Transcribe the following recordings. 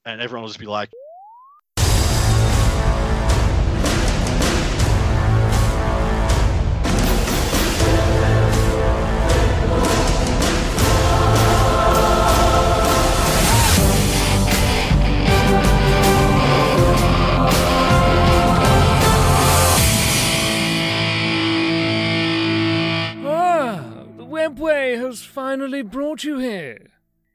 and everyone will just be like, The Webway has finally brought you here.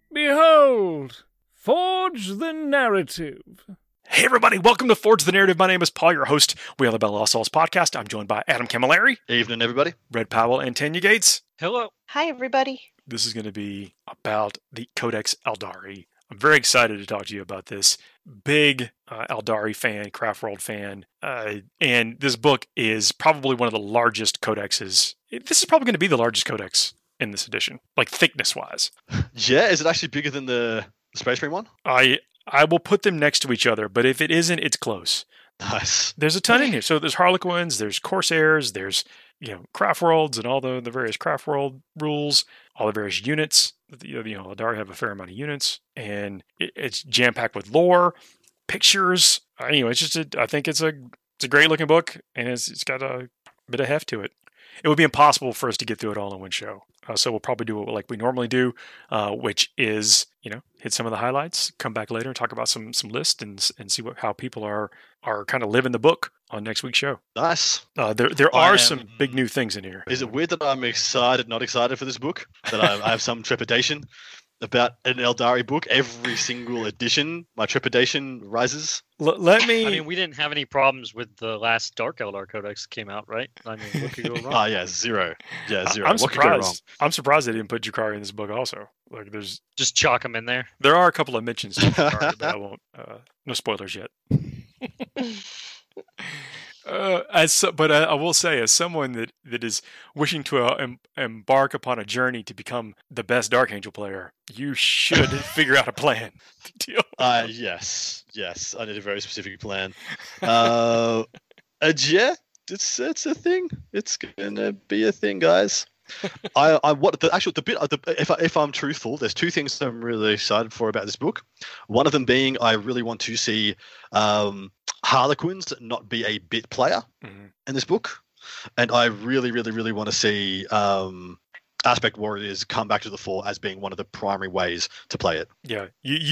Behold, Forge the Narrative. Hey everybody, welcome to Forge the Narrative. My name is Paul, your host. We are the Bella Lost Souls podcast. I'm joined by Adam Camilleri, evening, everybody. Red Powell, and Tanya Gates. Hello. Hi, everybody. This is going to be about the Codex Eldari. I'm very excited to talk to you about this. Big Eldari fan, Craftworld fan, and this book is probably one of the largest codexes. This is probably going to be the largest codex in this edition, like thickness-wise. Yeah, is it actually bigger than the Space Marine one? I will put them next to each other, but if it isn't, it's close. Nice. There's a ton in here. So there's Harlequins, there's Corsairs, there's Craftworlds and all the various Craftworld rules, all the various units. Eldari have a fair amount of units, and it's jam packed with lore, pictures. It's just I think it's a great looking book, and it's got a bit of heft to it. It would be impossible for us to get through it all in one show. So we'll probably do it like we normally do, which is, hit some of the highlights, come back later and talk about some lists and see how people are kind of living the book on next week's show. Nice. There are some big new things in here. Is it weird that I'm excited, not excited for this book? That I have some trepidation about an Eldari book? Every single edition, my trepidation rises. Let me... I mean, we didn't have any problems with the last Dark Eldar Codex that came out, right? I mean, what could go wrong? Yeah, zero. Yeah, zero. I'm what could go wrong? surprised. I'm surprised they didn't put Drukhari in this book also. Like, there's... Just chalk them in there. There are a couple of mentions to Drukhari, but I won't... no spoilers yet. But I will say, as someone that is wishing to embark upon a journey to become the best Dark Angel player, you should figure out a plan to deal with it. Yes. I need a very specific plan. Yeah, it's a thing. It's gonna be a thing, guys. If I'm truthful, there's two things that I'm really excited for about this book. One of them being, I really want to see Harlequins not be a bit player in this book, and I really, really, really want to see Aspect Warriors come back to the fore as being one of the primary ways to play it. Yeah,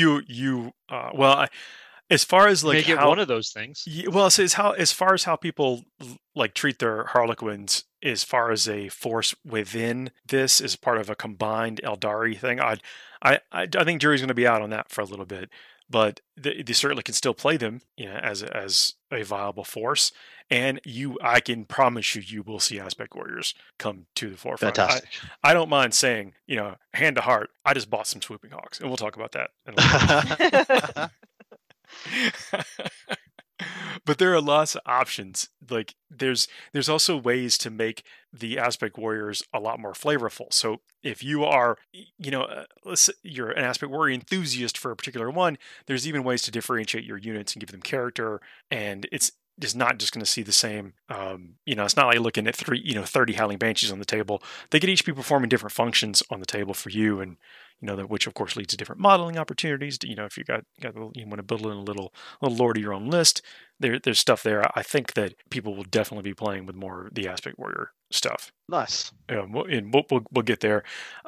as far as like make it one of those things. Well, so as far as how people like treat their Harlequins, as far as a force within this, as part of a combined Eldari thing, I think jury's going to be out on that for a little bit. But they certainly can still play them, as a viable force. And I can promise you will see Aspect Warriors come to the forefront. Fantastic. I don't mind saying, hand to heart, I just bought some Swooping Hawks, and we'll talk about that in a little bit. But there are lots of options. Like there's also ways to make the Aspect Warriors a lot more flavorful. So if you are, let's say you're an Aspect Warrior enthusiast for a particular one, there's even ways to differentiate your units and give them character. And it's just not just going to see the same. It's not like looking at 30 Howling Banshees on the table. They could each be performing different functions on the table for you, and which of course leads to different modeling opportunities. If you want to build in a little lore to your own list, there's stuff there. I think that people will definitely be playing with more of the Aspect Warrior stuff. Nice. And we'll get there.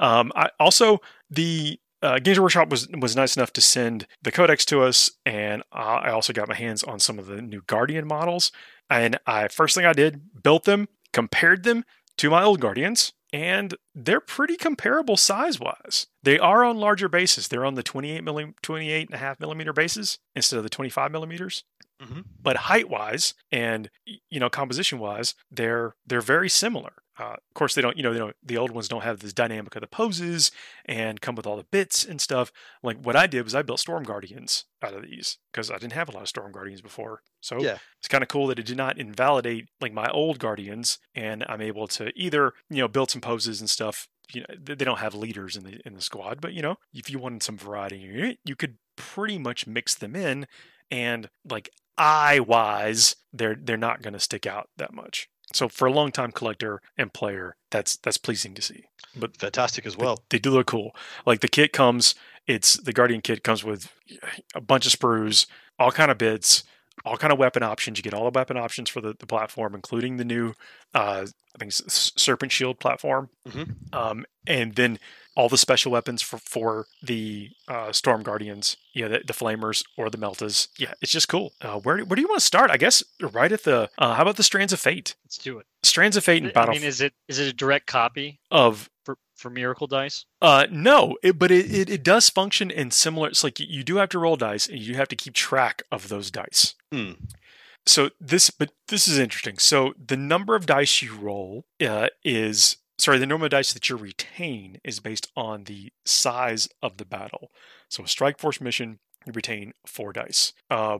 The Games Workshop was nice enough to send the Codex to us, and I also got my hands on some of the new Guardian models. And first thing I did, built them, compared them to my old Guardians, and they're pretty comparable size-wise. They are on larger bases. They're on the 28.5 millimeter bases instead of the 25 millimeters. Mm-hmm. But height-wise and composition-wise, they're very similar. Of course, they don't. The old ones don't have this dynamic of the poses and come with all the bits and stuff. Like what I did was I built Storm Guardians out of these because I didn't have a lot of Storm Guardians before. So It's kind of cool that it did not invalidate like my old Guardians, and I'm able to either build some poses and stuff. They don't have leaders in the squad, but if you wanted some variety in your unit, you could pretty much mix them in, and like eye-wise, they're not going to stick out that much. So for a long-time collector and player, that's pleasing to see. But fantastic as well. They do look cool. Like the kit comes, the Guardian kit comes with a bunch of sprues, all kind of bits, all kind of weapon options. You get all the weapon options for the platform, including the new, I think Serpent Shield platform. And then all the special weapons for the Storm Guardians, the Flamers or the Meltas. Yeah, it's just cool. Where do you want to start? I guess right at the, how about the Strands of Fate? Let's do it. Strands of Fate and Battle. I mean, is it a direct copy of for Miracle Dice? No, but it does function in similar. It's like you do have to roll dice, and you have to keep track of those dice. So this is interesting. So the number of dice you roll the number of dice that you retain is based on the size of the battle. So a Strike Force mission, you retain 4 dice.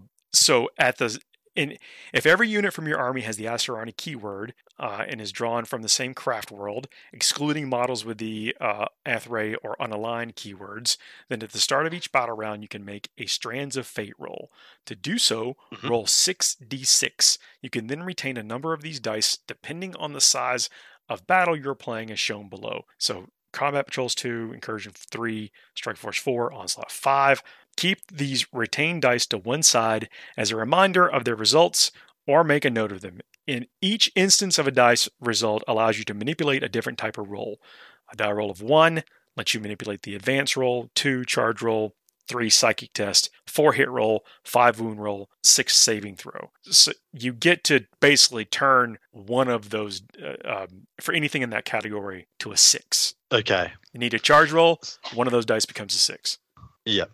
If every unit from your army has the Asuryani keyword and is drawn from the same craft world, excluding models with the Athray or unaligned keywords, then at the start of each battle round, you can make a Strands of Fate roll. To do so, roll 6d6. You can then retain a number of these dice depending on the size of battle you're playing as shown below. So Combat Patrols 2, Incursion 3, Strike Force 4, Onslaught 5. Keep these retained dice to one side as a reminder of their results or make a note of them. In each instance of a dice result allows you to manipulate a different type of roll. A die roll of 1 lets you manipulate the advance roll, 2 charge roll, 3 psychic test, 4 hit roll, 5 wound roll, 6 saving throw. So you get to basically turn one of those for anything in that category to a 6. Okay. You need a charge roll, one of those dice becomes a 6. Yeah.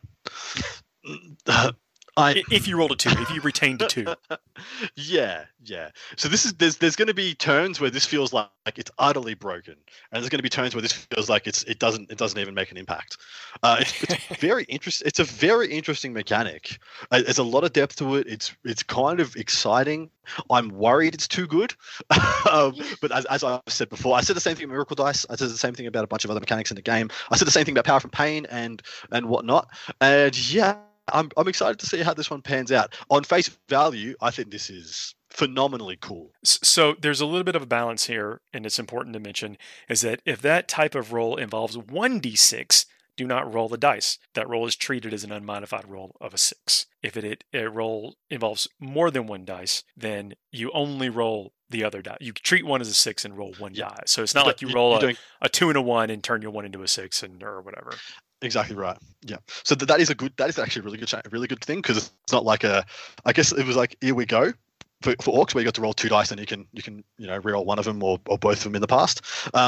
If you rolled a 2, if you retained a 2. Yeah. So there's going to be turns where this feels like it's utterly broken, and there's going to be turns where this feels like it doesn't even make an impact. It's very interesting. It's a very interesting mechanic. There's a lot of depth to it. It's kind of exciting. I'm worried it's too good, but as I said before, I said the same thing about Miracle Dice. I said the same thing about a bunch of other mechanics in the game. I said the same thing about Power from Pain and whatnot. And yeah. I'm excited to see how this one pans out. On face value, I think this is phenomenally cool. So there's a little bit of a balance here, and it's important to mention, is that if that type of roll involves 1d6, do not roll the dice. That roll is treated as an unmodified roll of a 6. If a roll involves more than 1 dice, then you only roll the other die. You treat one as a 6 and roll 1 die. So it's not like you roll a 2 and a 1 and turn your 1 into a 6 or whatever. Exactly right. Yeah. So that is actually a really good thing, because it's not like I guess it was like, here we go for orcs where you got to roll 2 dice and you can reroll one of them or both of them in the past.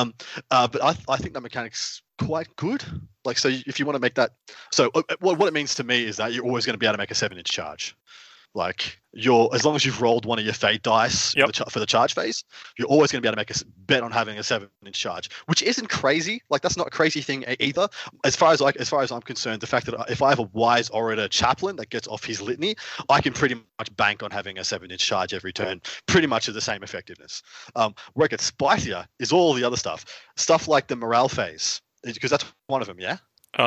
But I think that mechanic's quite good. Like, so if you want to make that, so what it means to me is that you're always going to be able to make a 7-inch charge. Like, as long as you've rolled one of your fate dice for the charge phase, you're always going to be able to make a bet on having a 7-inch charge, which isn't crazy. Like, that's not a crazy thing either. As far as I'm concerned, the fact that if I have a Wise Orator Chaplain that gets off his litany, I can pretty much bank on having a 7-inch charge every turn, pretty much of the same effectiveness. Where it gets spicier is all the other stuff like the morale phase, because that's one of them. Yeah.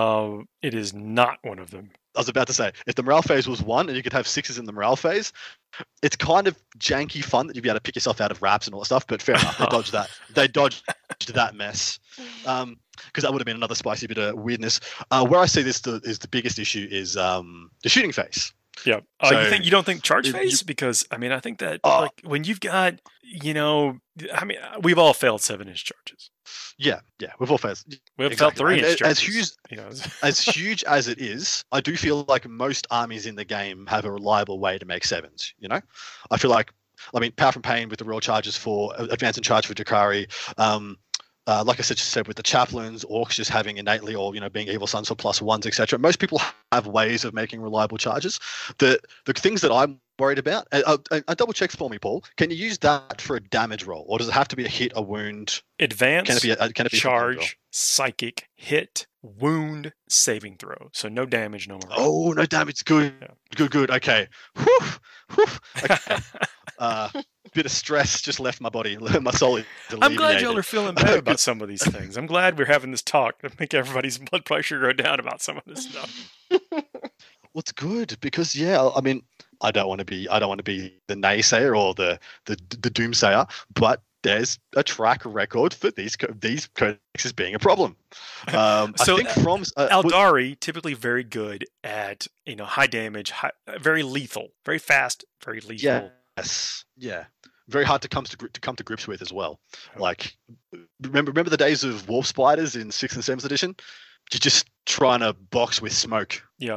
It is not one of them. I was about to say, if the morale phase was 1 and you could have 6s in the morale phase, it's kind of janky fun that you'd be able to pick yourself out of wraps and all that stuff, but fair enough, they dodged that. They dodged that mess. Because that would have been another spicy bit of weirdness. Where I see this is the biggest issue is the shooting phase. Yeah. So, you don't think charge phase? Because, I mean, I think that like when you've got, we've all failed 7-inch charges. Yeah, we've all failed. We've failed 3-inch charges. As huge as it is, I do feel like most armies in the game have a reliable way to make 7s. I feel like, Power from Pain with the royal charges for Advance and Charge for Drukhari. Like I said with the chaplains, orcs just having innately, or being evil sons for +1s, etc. Most people have ways of making reliable charges. The things that I'm worried about, a double check for me, Paul. Can you use that for a damage roll, or does it have to be a hit, a wound? Advance, can it be charge, psychic, hit, wound, saving throw. So no damage, no more. Oh, no damage. Good. Yeah. Good. Okay. Whew. Okay. Bit of stress just left my body. My soul is alleviated. I'm glad y'all are feeling better about some of these things. I'm glad we're having this talk to make everybody's blood pressure go down about some of this stuff. Well, it's good because, I don't want to be the naysayer or the doomsayer, but there's a track record for these codexes being a problem. So I think from Aeldari typically very good at high damage, very lethal, very fast, very lethal. Yes, yeah, very hard to come to grips with as well. Like remember the days of wolf spiders in 6th and 7th edition? You're just trying to box with smoke. Yeah.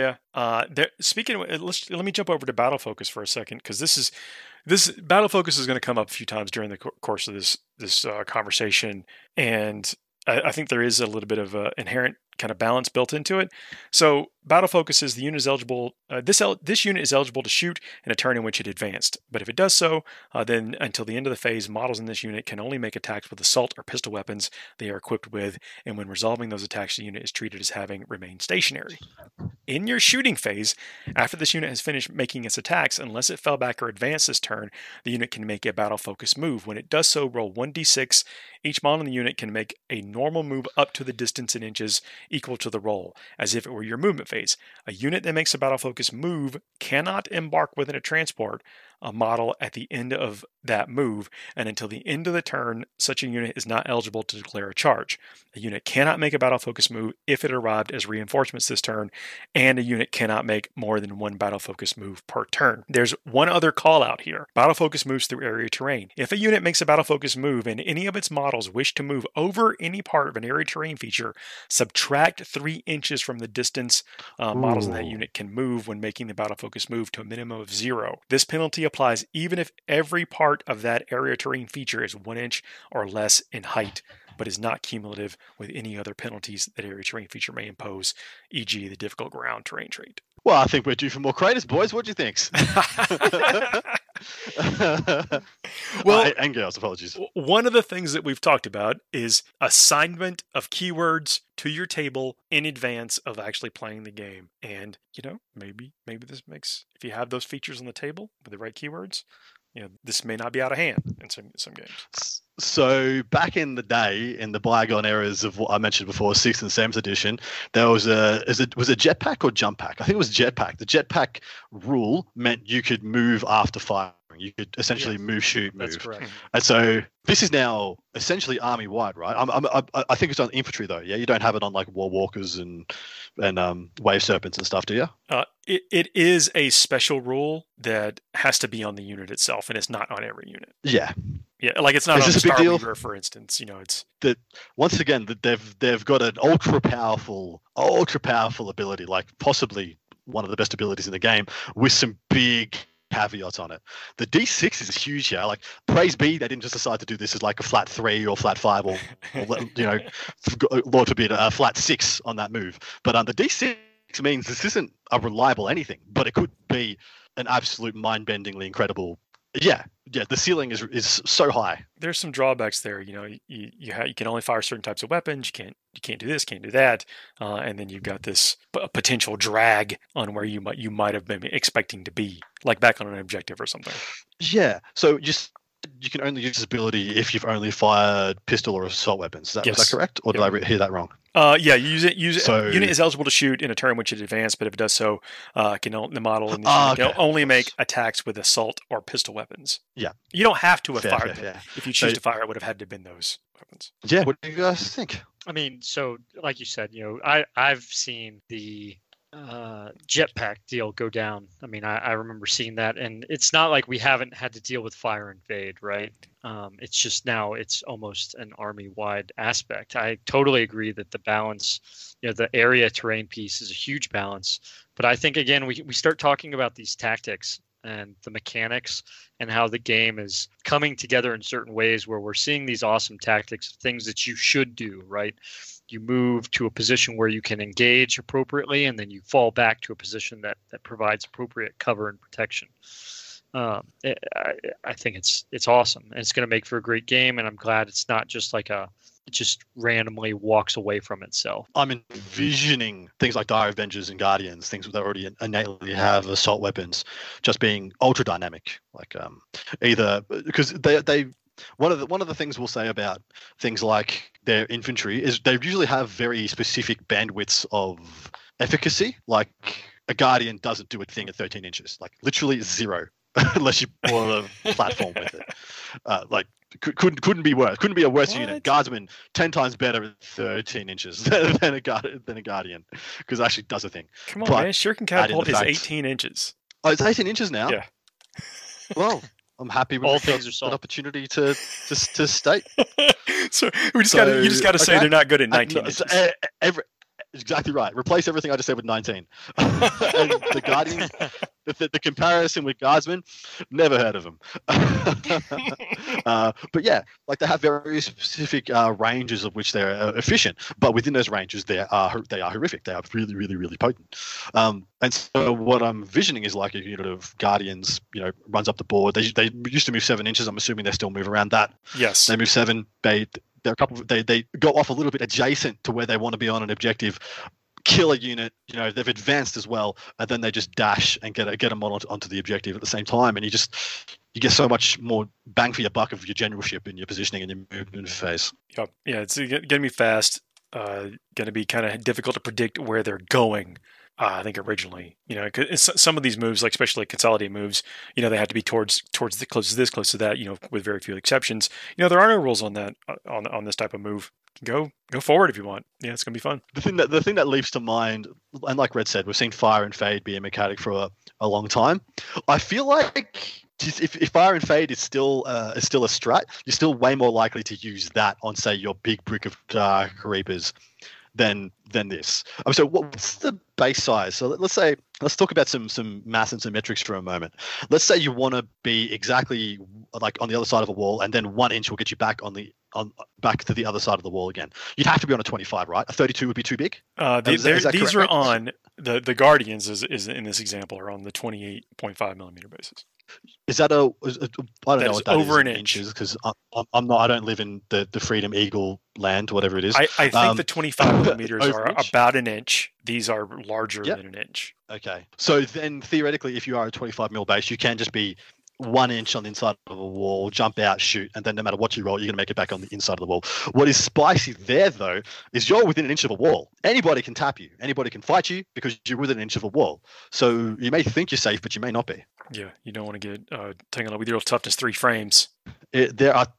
Speaking of, let me jump over to battle focus for a second, because this battle focus is going to come up a few times during the course of this conversation, and I think there is a little bit of inherent kind of balance built into it. So battle focus is the unit is eligible. This unit is eligible to shoot in a turn in which it advanced, but if it does so, then until the end of the phase, models in this unit can only make attacks with assault or pistol weapons they are equipped with, and when resolving those attacks, the unit is treated as having remained stationary. In your shooting phase, after this unit has finished making its attacks, unless it fell back or advanced this turn, the unit can make a battle focus move. When it does so, roll 1d6. Each model in the unit can make a normal move up to the distance in inches equal to the roll, as if it were your movement phase. A unit that makes a battle focus move cannot embark within a transport a model at the end of that move, and until the end of the turn, such a unit is not eligible to declare a charge. A unit cannot make a battle focus move if it arrived as reinforcements this turn, and a unit cannot make more than one battle focus move per turn. There's one other call out here. Battle focus moves through area terrain. If a unit makes a battle focus move and any of its models wish to move over any part of an area terrain feature, subtract 3 inches from the distance models in that unit can move when making the battle focus move to a minimum of 0. This penalty applies even if every part of that area terrain feature is 1 inch or less in height, but is not cumulative with any other penalties that area terrain feature may impose, e.g. the difficult ground terrain trait. Well, I think we're due for more creators, boys. What do you think? Well, and girls, apologies. One of the things that we've talked about is assignment of keywords to your table in advance of actually playing the game. And, maybe this makes, if you have those features on the table with the right keywords, this may not be out of hand in some games. So back in the day, in the bygone eras of what I mentioned before, 6th and 7th edition, there was was it jetpack or jump pack? I think it was jetpack. The jetpack rule meant you could move after firing. You could essentially move, shoot, move. That's correct. And so this is now essentially army wide, right? I think it's on infantry though. Yeah, you don't have it on like war walkers and wave serpents and stuff, do you? It is a special rule that has to be on the unit itself, and it's not on every unit. Yeah. Yeah, like it's not on Star Weaver, for instance. It's that once again that they've got an ultra powerful ability, like possibly one of the best abilities in the game, with some big caveats on it. The D6 is huge here. Like, praise be, they didn't just decide to do this as like a flat 3 or flat 5 or Lord forbid, a flat 6 on that move. But the D6 means this isn't a reliable anything, but it could be an absolute mind-bendingly incredible. Yeah. The ceiling is so high. There's some drawbacks there. You can only fire certain types of weapons. You can't do this, can't do that, and then you've got this potential drag on where you might have been expecting to be, like back on an objective or something. Yeah. So you can only use this ability if you've only fired pistol or assault weapons. Was that correct, or did I hear that wrong? Yeah, use it. Unit is eligible to shoot in a turn which it advanced, but if it does so, the model in this unit can only make attacks with assault or pistol weapons. Yeah, you don't have to have fired them. Yeah. If you choose to fire, it would have had to have been those weapons. Yeah. What do you guys think? I mean, so like you said, I've seen the jetpack deal go down. I mean, I remember seeing that, and it's not like we haven't had to deal with fire and fade, right? It's just now it's almost an army-wide aspect. I totally agree that the balance, the area terrain piece is a huge balance. But I think, again, we start talking about these tactics and the mechanics and how the game is coming together in certain ways where we're seeing these awesome tactics, things that you should do, right? You move to a position where you can engage appropriately, and then you fall back to a position that provides appropriate cover and protection. I think it's awesome, and it's going to make for a great game, and I'm glad it's not just like it just randomly walks away from itself. I'm envisioning things like Dire Avengers and Guardians, things that already innately have assault weapons, just being ultra dynamic, like either because they one of the things we'll say about things like their infantry is they usually have very specific bandwidths of efficacy. Like a Guardian doesn't do a thing at 13 inches, like literally zero, unless you pull a platform with it. Like couldn't be worse. Couldn't be a worse unit. Guardsman 10 times better at 13 inches than a Guardian, because it actually does a thing. Come on, man! Shuriken Catapult is 18 inches. Oh, it's 18 inches now. Yeah. Well, I'm happy with all things are an opportunity to state. So you just got to say they're not good at 19 inches. Exactly right. Replace everything I just said with 19. And the Guardian, the comparison with Guardsmen, never heard of them. But yeah, like they have very specific ranges of which they're efficient, but within those ranges they are horrific. They are really, really, really potent. And so what I'm visioning is like a unit of Guardians, runs up the board. They used to move 7 inches. I'm assuming they still move around that. Yes. They move 7. They're a couple. They go off a little bit adjacent to where they want to be on an objective. Kill a unit. They've advanced as well, and then they just dash and get them onto the objective at the same time, and you get so much more bang for your buck of your generalship and your positioning and your movement phase. Yep. Yeah, it's going to be fast. Going to be kind of difficult to predict where they're going. I think originally, 'cause some of these moves, like especially consolidated moves, they had to be towards the close to this, close to that, with very few exceptions. There are no rules on that on this type of move. Go forward if you want. Yeah, it's gonna be fun. The thing that leaps to mind, and like Red said, we've seen Fire and Fade be a mechanic for a long time. I feel like if Fire and Fade is still a strat, you're still way more likely to use that on, say, your big brick of Dark Reapers than this. So what's the base size? So let's talk about some math and some metrics for a moment. Let's say you want to be exactly like on the other side of a wall, and then 1 inch will get you back back to the other side of the wall again. You'd have to be on a 25, right? A 32 would be too big. These are on the Guardians is in this example are on the 28.5 millimeter basis. Is that I don't know what that over is an inch, because I don't live in the Freedom Eagle land, whatever it is. I think the 25 millimeters are about an inch. These are larger than an inch. Okay. So then theoretically, if you are a 25 mil base, you can just be 1 inch on the inside of a wall, jump out, shoot, and then no matter what you roll, you're going to make it back on the inside of the wall. What is spicy there, though, is you're within an inch of a wall. Anybody can tap you. Anybody can fight you because you're within an inch of a wall. So you may think you're safe, but you may not be. Yeah, you don't want to get tangled up with your toughness 3 frames. There are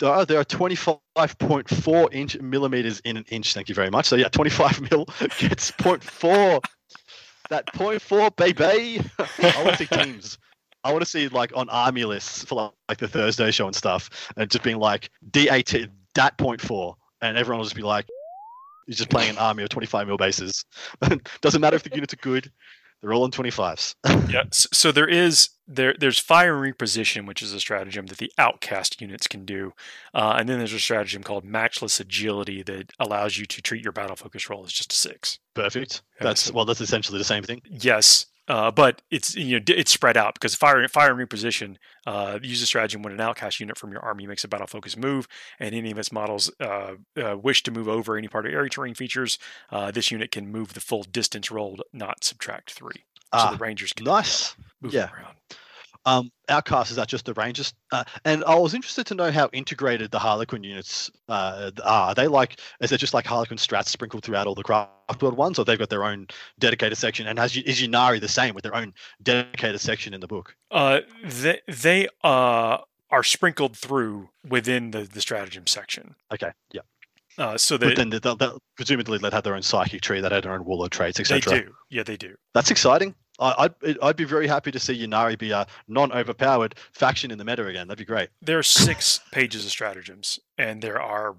25.4 millimeters in an inch. Thank you very much. So yeah, 25 mil gets 0.4. That 0.4, baby. I want to see teams. I want to see like on army lists for like the Thursday show and stuff, and just being like DAT 0.4, and everyone will just be like, "You're just playing an army of 25 mil bases." Doesn't matter if the units are good; they're all on 25s. Yeah. So there's fire and reposition, which is a stratagem that the outcast units can do, and then there's a stratagem called matchless agility that allows you to treat your battle focus roll as just a 6. Perfect. That's essentially the same thing. Yes. But it's it's spread out because fire and reposition use a stratagem when an outcast unit from your army makes a battle focus move, and any of its models wish to move over any part of area terrain features. This unit can move the full distance rolled, not subtract 3. So the Rangers can move around. Outcasts, is that just the Rangers? And I was interested to know how integrated the Harlequin units are. Are they is it just like Harlequin strats sprinkled throughout all the Craft World ones, or they've got their own dedicated section? And is Ynnari the same with their own dedicated section in the book? They are sprinkled through within the stratagem section. Okay, yeah. So but then they'll presumably they'd have their own psychic tree, that had their own warlord traits, etc. They do. Yeah, they do. That's exciting. I'd be very happy to see Ynnari be a non-overpowered faction in the meta again. That'd be great. There are 6 pages of stratagems, and there are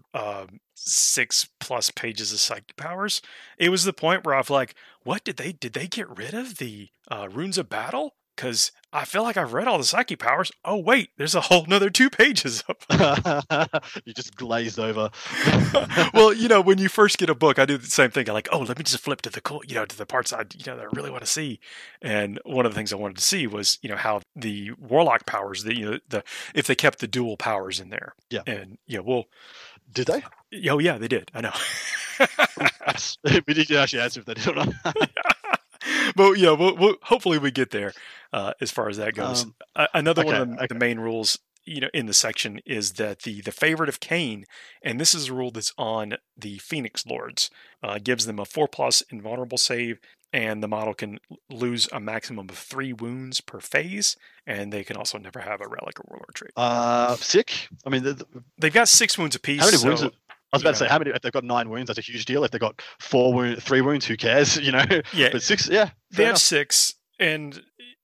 6+ pages of psychic powers. It was the point where I was like, "What did they get rid of the runes of battle?" Because I feel like I've read all the psychic powers. Oh wait, there's a whole nother 2 pages of them. You just glazed over. Well, when you first get a book, I do the same thing. I like, let me just flip to the to the parts that I really want to see. And one of the things I wanted to see was, how the warlock powers, if they kept the dual powers in there. Yeah. And did they? Oh yeah, they did. I know. We did actually answer if they did or not. But yeah, we'll hopefully we get there as far as that goes. Another one of the main rules, in the section is that the favorite of Cain, and this is a rule that's on the Phoenix Lords, gives them a 4+ invulnerable save and the model can lose a maximum of 3 wounds per phase, and they can also never have a relic or warlord trait. Sick. I mean, they've got 6 wounds apiece. How many wounds? So, I was about to say, how many? If they've got 9 wounds, that's a huge deal. If they've got 3 wounds, who cares? Yeah, but 6, yeah. They have 6, and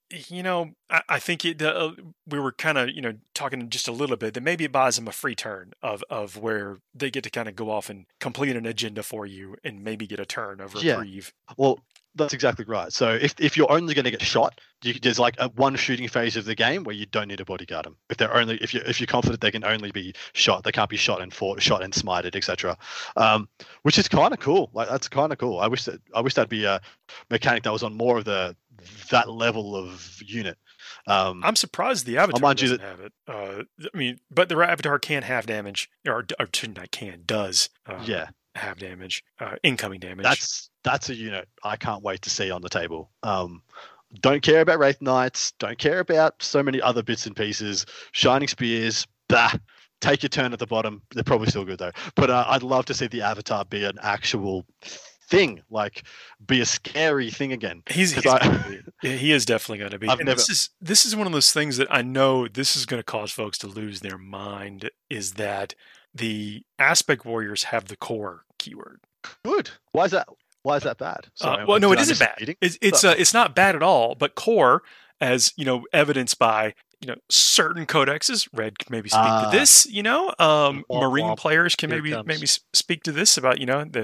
I think we were kind of talking just a little bit that maybe it buys them a free turn of where they get to kind of go off and complete an agenda for you and maybe get a turn of reprieve. Well, that's exactly right. So if you're only going to get shot, there's like one shooting phase of the game where you don't need to bodyguard them. If you're confident they can only be shot, they can't be shot and smited, etc. Which is kind of cool. Like that's kind of cool. I wish that'd be a mechanic that was on more of that level of unit. I'm surprised the Avatar doesn't have it. I mean, but the Avatar can have damage, or does. Have damage, incoming damage. That's a unit I can't wait to see on the table. Don't care about Wraith Knights. Don't care about so many other bits and pieces. Shining Spears. Bah. Take your turn at the bottom. They're probably still good though. But I'd love to see the Avatar be an actual thing, like be a scary thing again. He is definitely going to be. This is one of those things that I know this is going to cause folks to lose their mind. Is that the Aspect Warriors have the core keyword? Good. Why is that? Why is that bad? Well, no, it isn't bad. It's not bad at all. But core, as evidenced by certain codexes, Red can maybe speak to this. Marine players can maybe speak to this about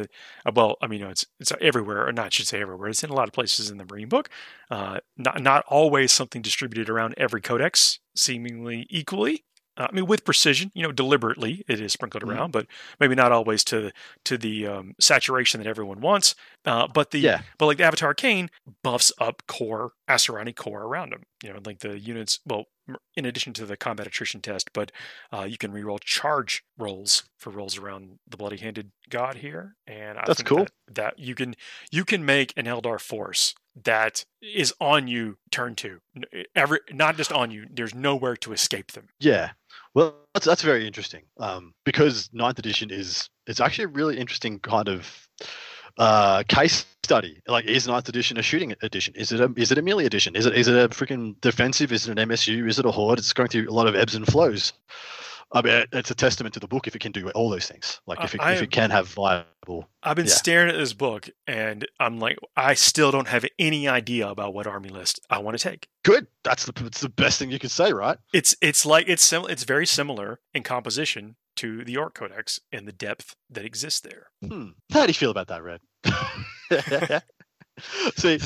it's everywhere, or not. I should say everywhere. It's in a lot of places in the Marine book. Not always something distributed around every codex seemingly equally. With precision, deliberately it is sprinkled around, but maybe not always to the saturation that everyone wants. But like the Avatar Arcane buffs up core, Asuryani core around them. Like the units. Well, in addition to the combat attrition test, but you can reroll charge rolls for rolls around the Bloody-Handed God here, and that's cool. That you can make an Eldar force that is on you turn 2. Not just on you. There's nowhere to escape them. Yeah. Well, that's very interesting. Because 9th edition is actually a really interesting kind of case study. Like, is 9th edition a shooting edition? Is it a melee edition? Is it a freaking defensive? Is it an MSU? Is it a horde? It's going through a lot of ebbs and flows. I mean, it's a testament to the book if it can do all those things. Like if it can have viable. I've been staring at this book, and I'm like, I still don't have any idea about what army list I want to take. Good. It's the best thing you could say, right? It's very similar in composition to the Orc Codex and the depth that exists there. How do you feel about that, Red? See,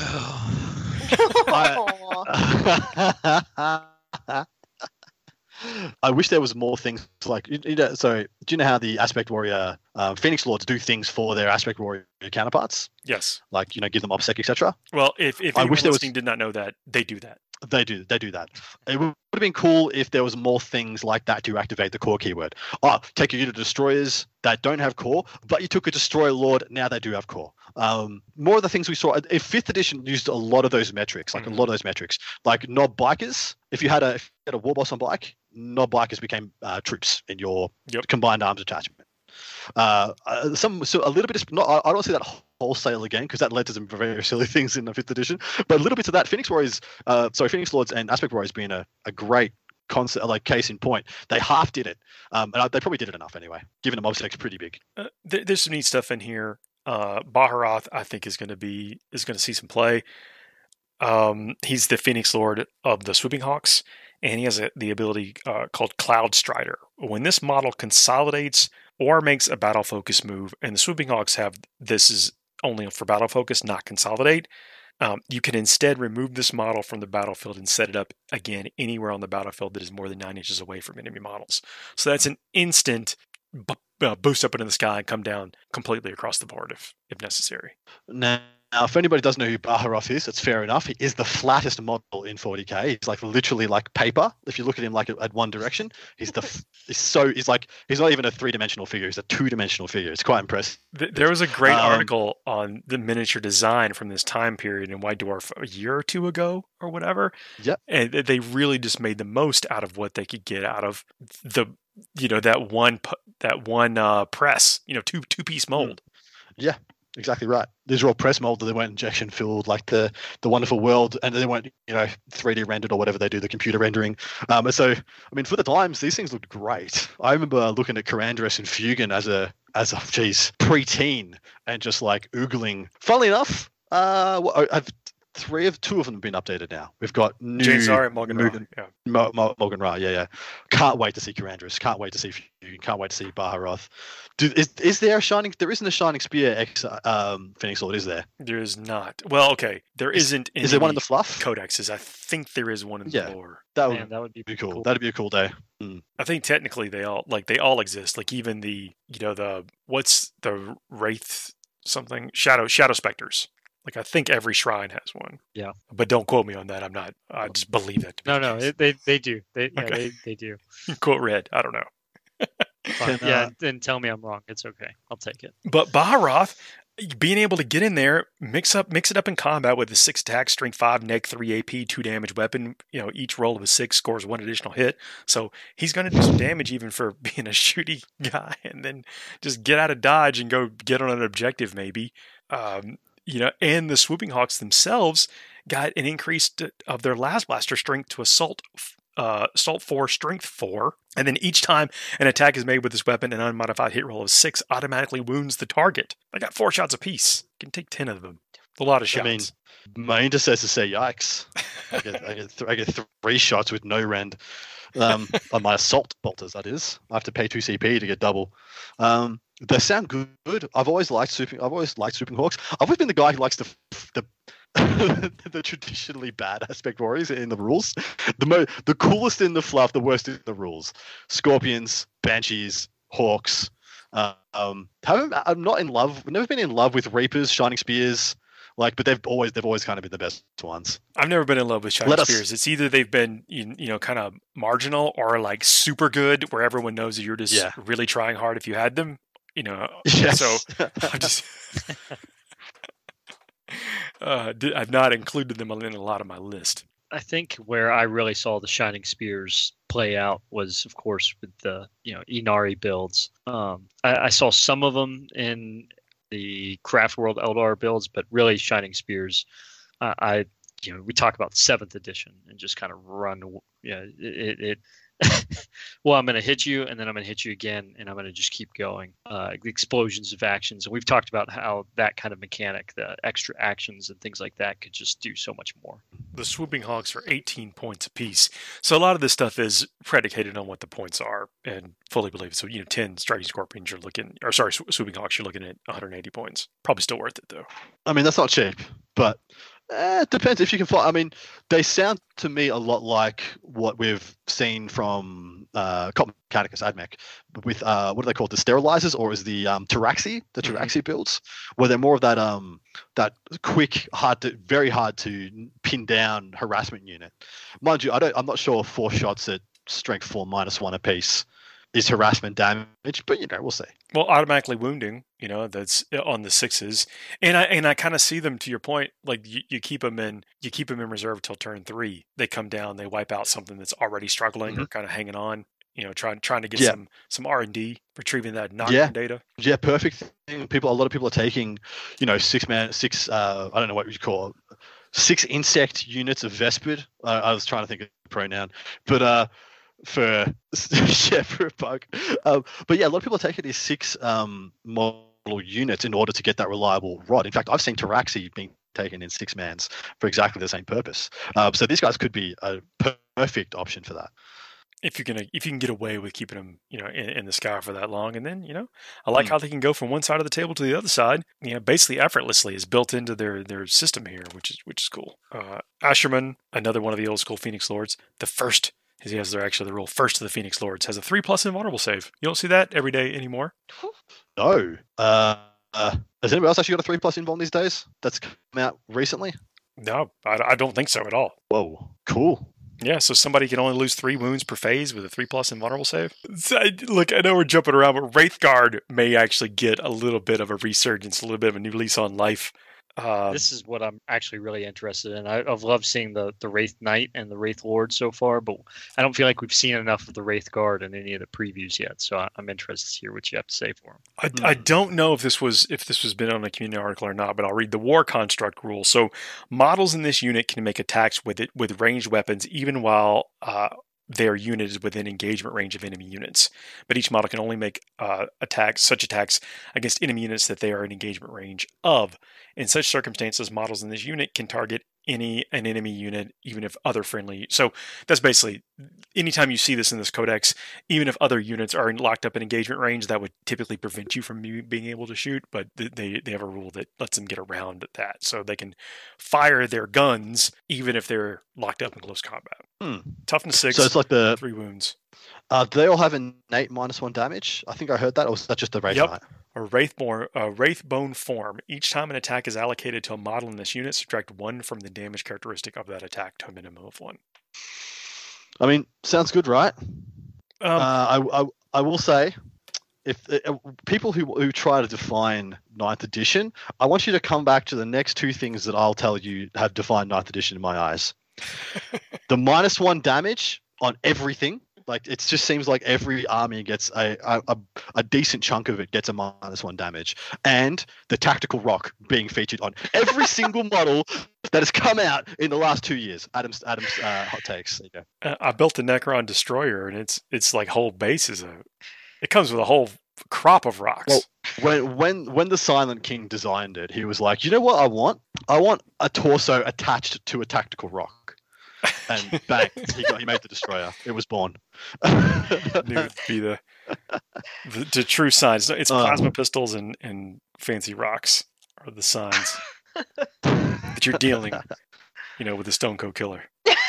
I wish there was more things like So, do you know how the Aspect Warrior Phoenix Lords do things for their Aspect Warrior counterparts? Yes. Like give them OBSEC, etc. Well, if anyone listening did not know that, they do that. They do that. It would have been cool if there was more things like that to activate the core keyword. Take a unit of destroyers that don't have core, but you took a destroyer lord, now they do have core. More of the things we saw. If 5th edition used a lot of those metrics, like Nob Bikers. If you had a war boss on bike, Nob Bikers became troops in your combined arms attachment. A little bit of, I don't see that wholesale again, because that led to some very silly things in the 5th edition, but a little bit of that. Phoenix Lords and Aspect Warriors being a great concept, like case in point. They half did it, and they probably did it enough anyway, given them OBSEC's pretty big. There's some neat stuff in here. Baharoth, I think, is going to see some play. He's the Phoenix Lord of the Swooping Hawks, and he has the ability called Cloud Strider. When this model consolidates or makes a battle focus move, and the Swooping Hawks this is only for battle focus, not consolidate, you can instead remove this model from the battlefield and set it up again anywhere on the battlefield that is more than 9 inches away from enemy models. So that's an instant boost up into the sky and come down completely across the board if necessary. Now, if anybody doesn't know who Baharoth is, it's fair enough. He is the flattest model in 40k. He's like literally like paper. If you look at him like at one direction, he's not even a 3-dimensional figure. He's a 2-dimensional figure. It's quite impressive. There was a great article on the miniature design from this time period in White Dwarf a year or 2 ago or whatever. Yep. And they really just made the most out of what they could get out of that one press, two-piece mold. Yeah. Exactly right. These are all press molded. They weren't injection filled like the wonderful world, and they weren't 3D rendered or whatever they do, the computer rendering. So I mean, for the times, these things looked great. I remember looking at Karandras and Fugan as a preteen and just like oogling. Funnily enough, I've two of them have been updated now. We've got new Jane Zara and Morgan Ra. Morgan Ra, yeah. Can't wait to see Karandras. Can't wait to see Fugan. Can't wait to see Baharoth. Is there a shining? There isn't a Shining Spear X Phoenix Lord, is there? There is not. Well, okay, there isn't. Is there one in the fluff codexes? I think there is one in the lore. That would be cool. That'd be a cool day. I think technically they all exist. Like even the what's the Wraith something Shadow Specters. Like I think every shrine has one. Yeah. But don't quote me on that. I'm not. I just believe that. No, they do. They do. Quote Red. I don't know. Then tell me I'm wrong. It's okay. I'll take it. But Baharoth, being able to get in there, mix it up in combat with a 6 attack, strength 5, neg 3 AP, 2 damage weapon. Each roll of a 6 scores 1 additional hit. So he's going to do some damage even for being a shooty guy, and then just get out of dodge and go get on an objective maybe. And the Swooping Hawks themselves got an increase of their Las Blaster strength to Assault 4, Strength 4, and then each time an attack is made with this weapon, an unmodified hit roll of 6 automatically wounds the target. I got 4 shots apiece. You can take 10 of them. A lot of shots. I mean, my intercessors say yikes. I get 3 shots with no rend on my assault bolters. That is, I have to pay 2 CP to get double. They sound good. I've always liked Swooping Hawks. I've always been the guy who likes the the traditionally bad aspect warriors in the rules. The coolest in the fluff, the worst in the rules. Scorpions, Banshees, Hawks. I'm not in love. I've never been in love with Reapers, Shining Spears. But they've always kind of been the best ones. I've never been in love with Shining Spears. It's either they've been kind of marginal or like super good, where everyone knows that you're just really trying hard if you had them. Yes. So I'm just I've not included them in a lot of my list. I think where I really saw the Shining Spears play out was, of course, with the Inari builds. I saw some of them in the Craft World Eldar builds, but really Shining Spears. We talk about 7th edition and just kind of run. Well, I'm going to hit you, and then I'm going to hit you again, and I'm going to just keep going. The explosions of actions, and we've talked about how that kind of mechanic, the extra actions and things like that, could just do so much more. The Swooping Hawks are 18 points apiece, so a lot of this stuff is predicated on what the points are, and fully believe it. So 10 Striking Scorpions, Swooping Hawks, you're looking at 180 points. Probably still worth it though. I mean, that's not cheap, but. It depends if you can find. I mean, they sound to me a lot like what we've seen from Cop Mechanicus AdMech with what are they called? The sterilizers, or is the Taraxi builds, where they're more of that quick, very hard to pin down harassment unit. Mind you, I'm not sure 4 shots at strength 4 -1 apiece is harassment damage, but we'll see. Well, automatically wounding, that's on the 6s, and I kind of see them, to your point. Like you keep them in reserve till turn 3. They come down, they wipe out something that's already struggling or kind of hanging on. Trying to get some R&D, retrieving that knockdown data. Yeah, perfect thing. A lot of people are taking, 6 I don't know what you call it, 6 insect units of Vespid. I was trying to think of a pronoun, but. For a bug. But yeah, a lot of people are taking these 6 model units in order to get that reliable rod. In fact, I've seen Taraxi being taken in 6 mans for exactly the same purpose. So these guys could be a perfect option for that. If you can get away with keeping them, in the sky for that long, and then, I like how they can go from one side of the table to the other side, basically effortlessly is built into their system here, which is cool. Asherman, another one of the old school Phoenix Lords, the first. He has the rule first of the Phoenix Lords, has a 3+ invulnerable save. You don't see that every day anymore. No. Has anybody else actually got a 3+ invuln these days? That's come out recently? No, I don't think so at all. Whoa, cool. Yeah, so somebody can only lose 3 wounds per phase with a 3+ invulnerable save. So, look, I know we're jumping around, but Wraithguard may actually get a little bit of a resurgence, a little bit of a new lease on life. This is what I'm actually really interested in. I've loved seeing the Wraith Knight and the Wraith Lord so far, but I don't feel like we've seen enough of the Wraith Guard in any of the previews yet. So I'm interested to hear what you have to say for them. I don't know if this was been on a community article or not, but I'll read the war construct rule. So models in this unit can make attacks with ranged weapons, even while their unit is within engagement range of enemy units. But each model can only make such attacks against enemy units that they are in engagement range of. In such circumstances, models in this unit can target an enemy unit, even if other friendly. So that's basically, anytime you see this in this codex, even if other units are locked up in engagement range, that would typically prevent you from being able to shoot. But they have a rule that lets them get around that, so they can fire their guns even if they're locked up in close combat. Toughness 6. So it's like 3 wounds. Do they all have innate -1 damage? I think I heard that, or was that just the Wraith Knight? A Wraithbone form. Each time an attack is allocated to a model in this unit, subtract 1 from the damage characteristic of that attack to a minimum of 1. I mean, sounds good, right? I will say, if people who try to define 9th edition, I want you to come back to the next 2 things that I'll tell you have defined 9th edition in my eyes. The -1 damage on everything. Like, it just seems like every army gets a decent chunk of it gets a -1 damage, and the tactical rock being featured on every single model that has come out in the last 2 years. Adam's hot takes. There you go. I built the Necron Destroyer, and it's like whole base it comes with a whole crop of rocks. Well, when the Silent King designed it, he was like, you know what I want? I want a torso attached to a tactical rock. And bang, he made the Destroyer. It was born. Knew it'd be the true signs. It's plasma pistols and fancy rocks are the signs that you're dealing, with the Stone Cold Killer.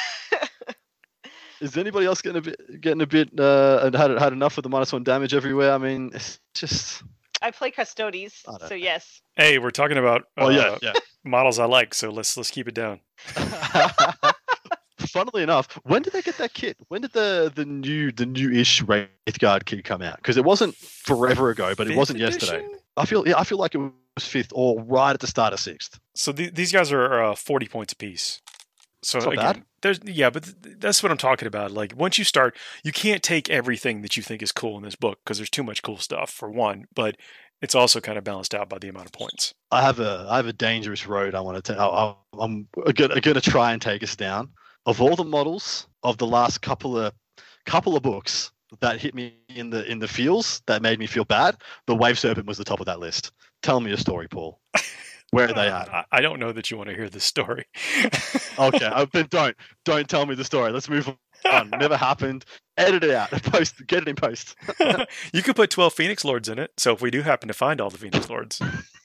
Is anybody else getting a bit and had enough of the -1 damage everywhere? I mean, it's just. I play Custodes, so yes. Hey, we're talking about models I like, so let's keep it down. Funnily enough, when did they get that kit? When did the new-ish Wraith Guard kit come out? Because it wasn't forever ago, but it wasn't yesterday. I feel like it was 5th or right at the start of 6th. So these guys are 40 points apiece. So it's not again, but that's what I'm talking about. Like, once you start, you can't take everything that you think is cool in this book because there's too much cool stuff for one, but it's also kind of balanced out by the amount of points. I have a dangerous road I want to take. I'm gonna try and take us down. Of all the models of the last couple of books that hit me in the feels that made me feel bad, the Wave Serpent was the top of that list. Tell me a story, Paul. Where are they at? I don't know that you want to hear this story. Okay, then don't tell me the story. Let's move on. Never happened. Edit it out. Get it in post. You could put 12 Phoenix Lords in it. So if we do happen to find all the Phoenix Lords.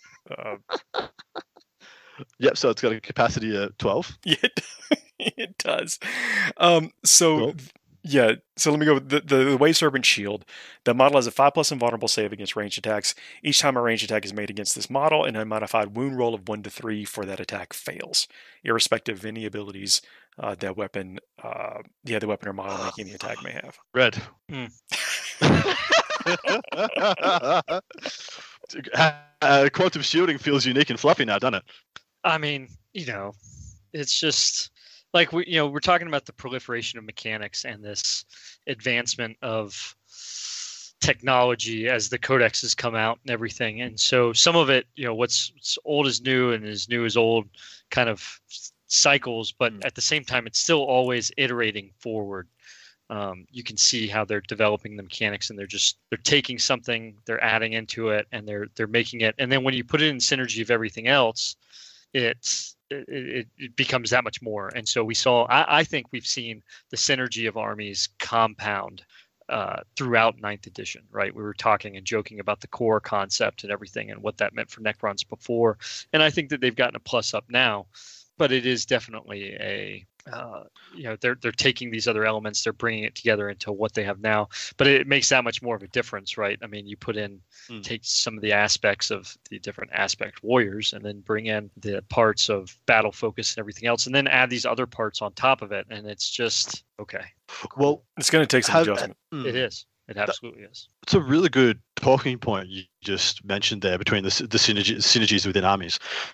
Yep. So it's got a capacity of 12. Yeah, it does. So let me go with the Wave Serpent Shield. The model has a 5+ invulnerable save against ranged attacks. Each time a ranged attack is made against this model, an unmodified wound roll of 1 to 3 for that attack fails, irrespective of any abilities that weapon, the other weapon or model making the attack may have. Red. Quantum shielding feels unique and fluffy now, doesn't it? I mean, it's just like we're talking about the proliferation of mechanics and this advancement of technology as the codexes come out and everything. And so some of it, what's old is new and is new is old kind of cycles, but at the same time, it's still always iterating forward. You can see how they're developing the mechanics, and they're taking something, they're adding into it, and they're making it. And then when you put it in synergy of everything else, it becomes that much more. And so I think we've seen the synergy of armies compound throughout 9th edition, right? We were talking and joking about the core concept and everything and what that meant for Necrons before. And I think that they've gotten a plus up now, but it is definitely they're taking these other elements, they're bringing it together into what they have now, but it makes that much more of a difference, right? I mean, you take some of the aspects of the different aspect warriors and then bring in the parts of battle focus and everything else, and then add these other parts on top of it, and it's just okay. Well, it's going to take some adjustment. It is. It absolutely is. It's a really good talking point you just mentioned there between the synergies within armies.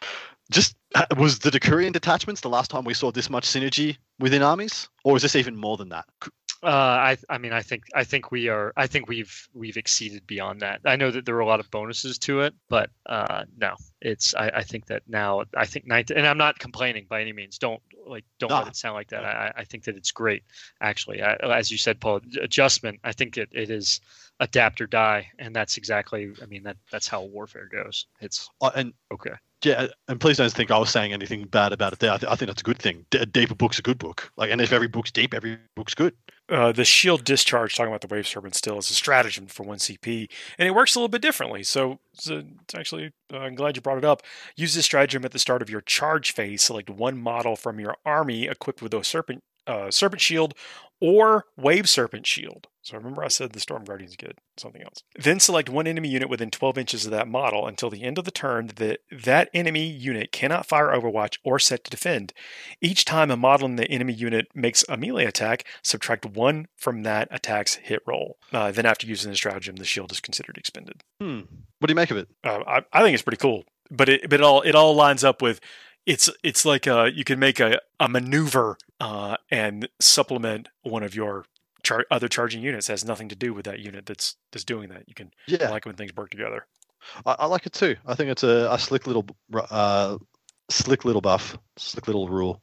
Just was the Decurion detachments the last time we saw this much synergy within armies, or is this even more than that? I mean, I think we've exceeded beyond that. I know that there are a lot of bonuses to it, but no, I think that now, I think 19, and I'm not complaining by any means. Don't let it sound like that. I think that it's great, actually. As you said, Paul, adjustment. I think it is adapt or die, and that's exactly. I mean, that's how warfare goes. It's okay. Yeah, and please don't think I was saying anything bad about it there. I think that's a good thing. A deeper book's a good book. And if every book's deep, every book's good. The shield discharge, talking about the Wave Serpent still, is a stratagem for 1 CP, and it works a little bit differently. So it's actually, I'm glad you brought it up. Use this stratagem at the start of your charge phase. Select one model from your army equipped with a Serpent Shield or Wave Serpent Shield. So remember I said the Storm Guardians get something else. Then select one enemy unit within 12 inches of that model until the end of the turn that enemy unit cannot fire Overwatch or set to defend. Each time a model in the enemy unit makes a melee attack, subtract 1 from that attack's hit roll. Then after using the stratagem, the shield is considered expended. What do you make of it? I think it's pretty cool. But it all lines up with it's like you can make a maneuver and supplement one of your other charging units. It has nothing to do with that unit that's doing that. You can like when things work together. I like it too. I think it's a slick little buff, slick little rule.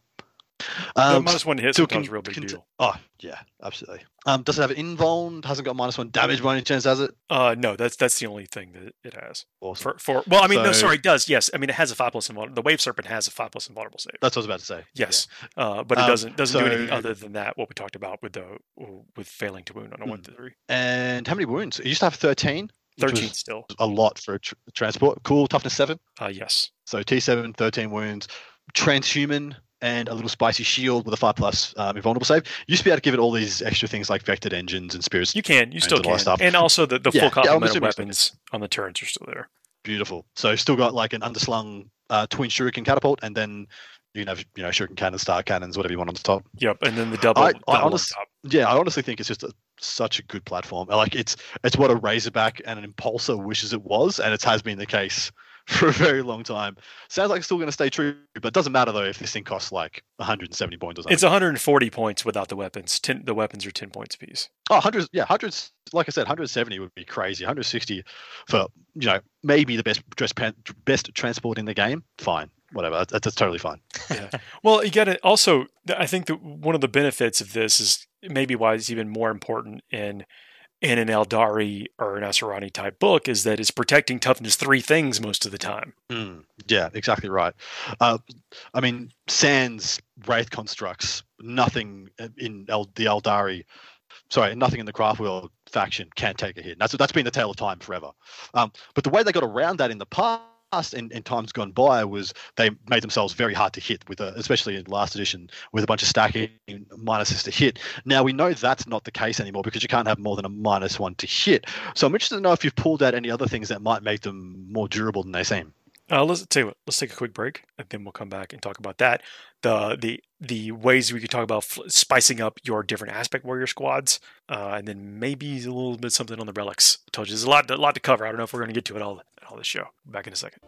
-1 hit sometimes a real big deal. Oh yeah, absolutely. Does it have invuln? Hasn't got -1 damage by any chance, has it? No, that's the only thing that it has. Awesome. It does. Yes, I mean it has a 5+ invulnerable. The Wave Serpent has a 5+ invulnerable save. That's what I was about to say. Yes, yeah. But it doesn't do anything other than that. What we talked about with failing to wound on a 1-3. And how many wounds? It used to have 13. 13 still. A lot for transport. Cool. Toughness 7. Yes. So T7, 13 wounds. Transhuman. And a little spicy shield with a 5+ invulnerable save. You used to be able to give it all these extra things like vectored engines and spirits. You still can. And also the full complement of weapons on the turns are still there. Beautiful. So still got like an underslung twin shuriken catapult, and then you can have shuriken cannons, star cannons, whatever you want on the top. Yep, and then the double on top. Yeah, I honestly think it's just such a good platform. Like it's what a Razorback and an Impulsor wishes it was, and it has been the case for a very long time. Sounds like it's still going to stay true, but it doesn't matter though if this thing costs like 170 points or something. It's 140 points without the weapons. The weapons are 10 points apiece. Oh, 100, yeah, 100. Like I said, 170 would be crazy. 160 for maybe the best transport in the game. Fine, whatever. That's totally fine. Yeah. Well, you got to also. I think that one of the benefits of this is maybe why it's even more important in an Eldari or an Asuryani type book is that it's protecting toughness 3 things most of the time. Yeah, exactly right. I mean, sans Wraith constructs, nothing in the Eldari, nothing in the Craftworld faction can take a hit. That's been the tale of time forever. But the way they got around that in the past, in times gone by, was they made themselves very hard to hit with especially in last edition with a bunch of stacking minuses to hit. Now we know that's not the case anymore because you can't have more than a -1 to hit. So I'm interested to know if you've pulled out any other things that might make them more durable than they seem. Let's tell you what. Let's take a quick break, and then we'll come back and talk about that. The ways we could talk about spicing up your different aspect warrior squads, and then maybe a little bit something on the relics. I told you there's a lot to cover. I don't know if we're going to get to it all this show. Back in a second.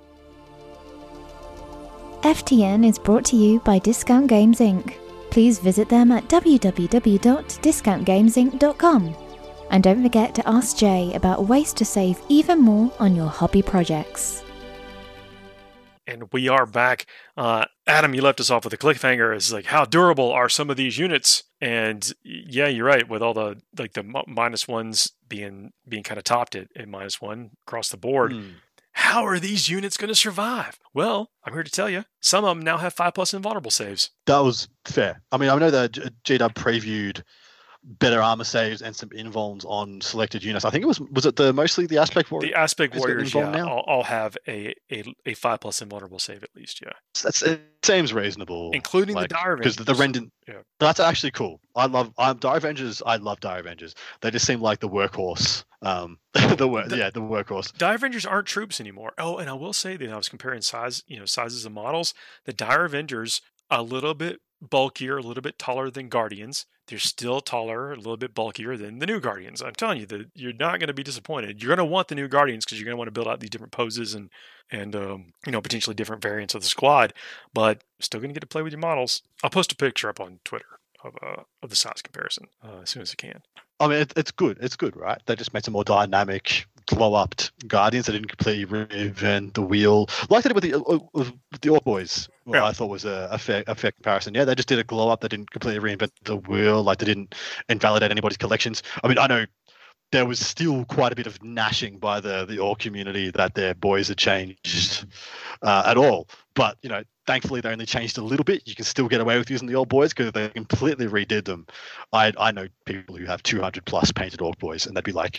FTN is brought to you by Discount Games Inc. Please visit them at www.discountgamesinc.com. And don't forget to ask Jay about ways to save even more on your hobby projects. And we are back. Adam, you left us off with a cliffhanger. It's like, how durable are some of these units? And yeah, you're right. With all the -1s being kind of topped at -1 across the board. How are these units going to survive? Well, I'm here to tell you, some of them now have 5+ invulnerable saves. That was fair. I mean, I know that GW previewed better armor saves and some invulns on selected units. I think it was it mostly the aspect warriors? The aspect warriors, all have a 5+ invulnerable save at least, yeah. It seems reasonable. Including the Dire Avengers. Because the Rendon, that's actually cool. I love Dire Avengers. I love Dire Avengers. They just seem like the workhorse. The workhorse. Dire Avengers aren't troops anymore. Oh, and I will say that I was comparing sizes of models. The Dire Avengers a little bit bulkier, a little bit taller than Guardians. They're still taller, a little bit bulkier than the new Guardians. I'm telling you that you're not going to be disappointed. You're going to want the new Guardians because you're going to want to build out these different poses and potentially different variants of the squad. But still going to get to play with your models. I'll post a picture up on Twitter of the size comparison as soon as I can. I mean, it's good. It's good, right? They just made some more dynamic, glow-upped Guardians. They didn't completely reinvent the wheel like they did with the Orc Boys. I thought was a fair comparison. Yeah, they just did a glow-up. They didn't completely reinvent the wheel. Like they didn't invalidate anybody's collections. I mean, I know there was still quite a bit of gnashing by the Orc community that their boys had changed at all. But, thankfully they only changed a little bit. You can still get away with using the old boys because they completely redid them. I know people who have 200 plus painted Orc Boys, and they'd be like,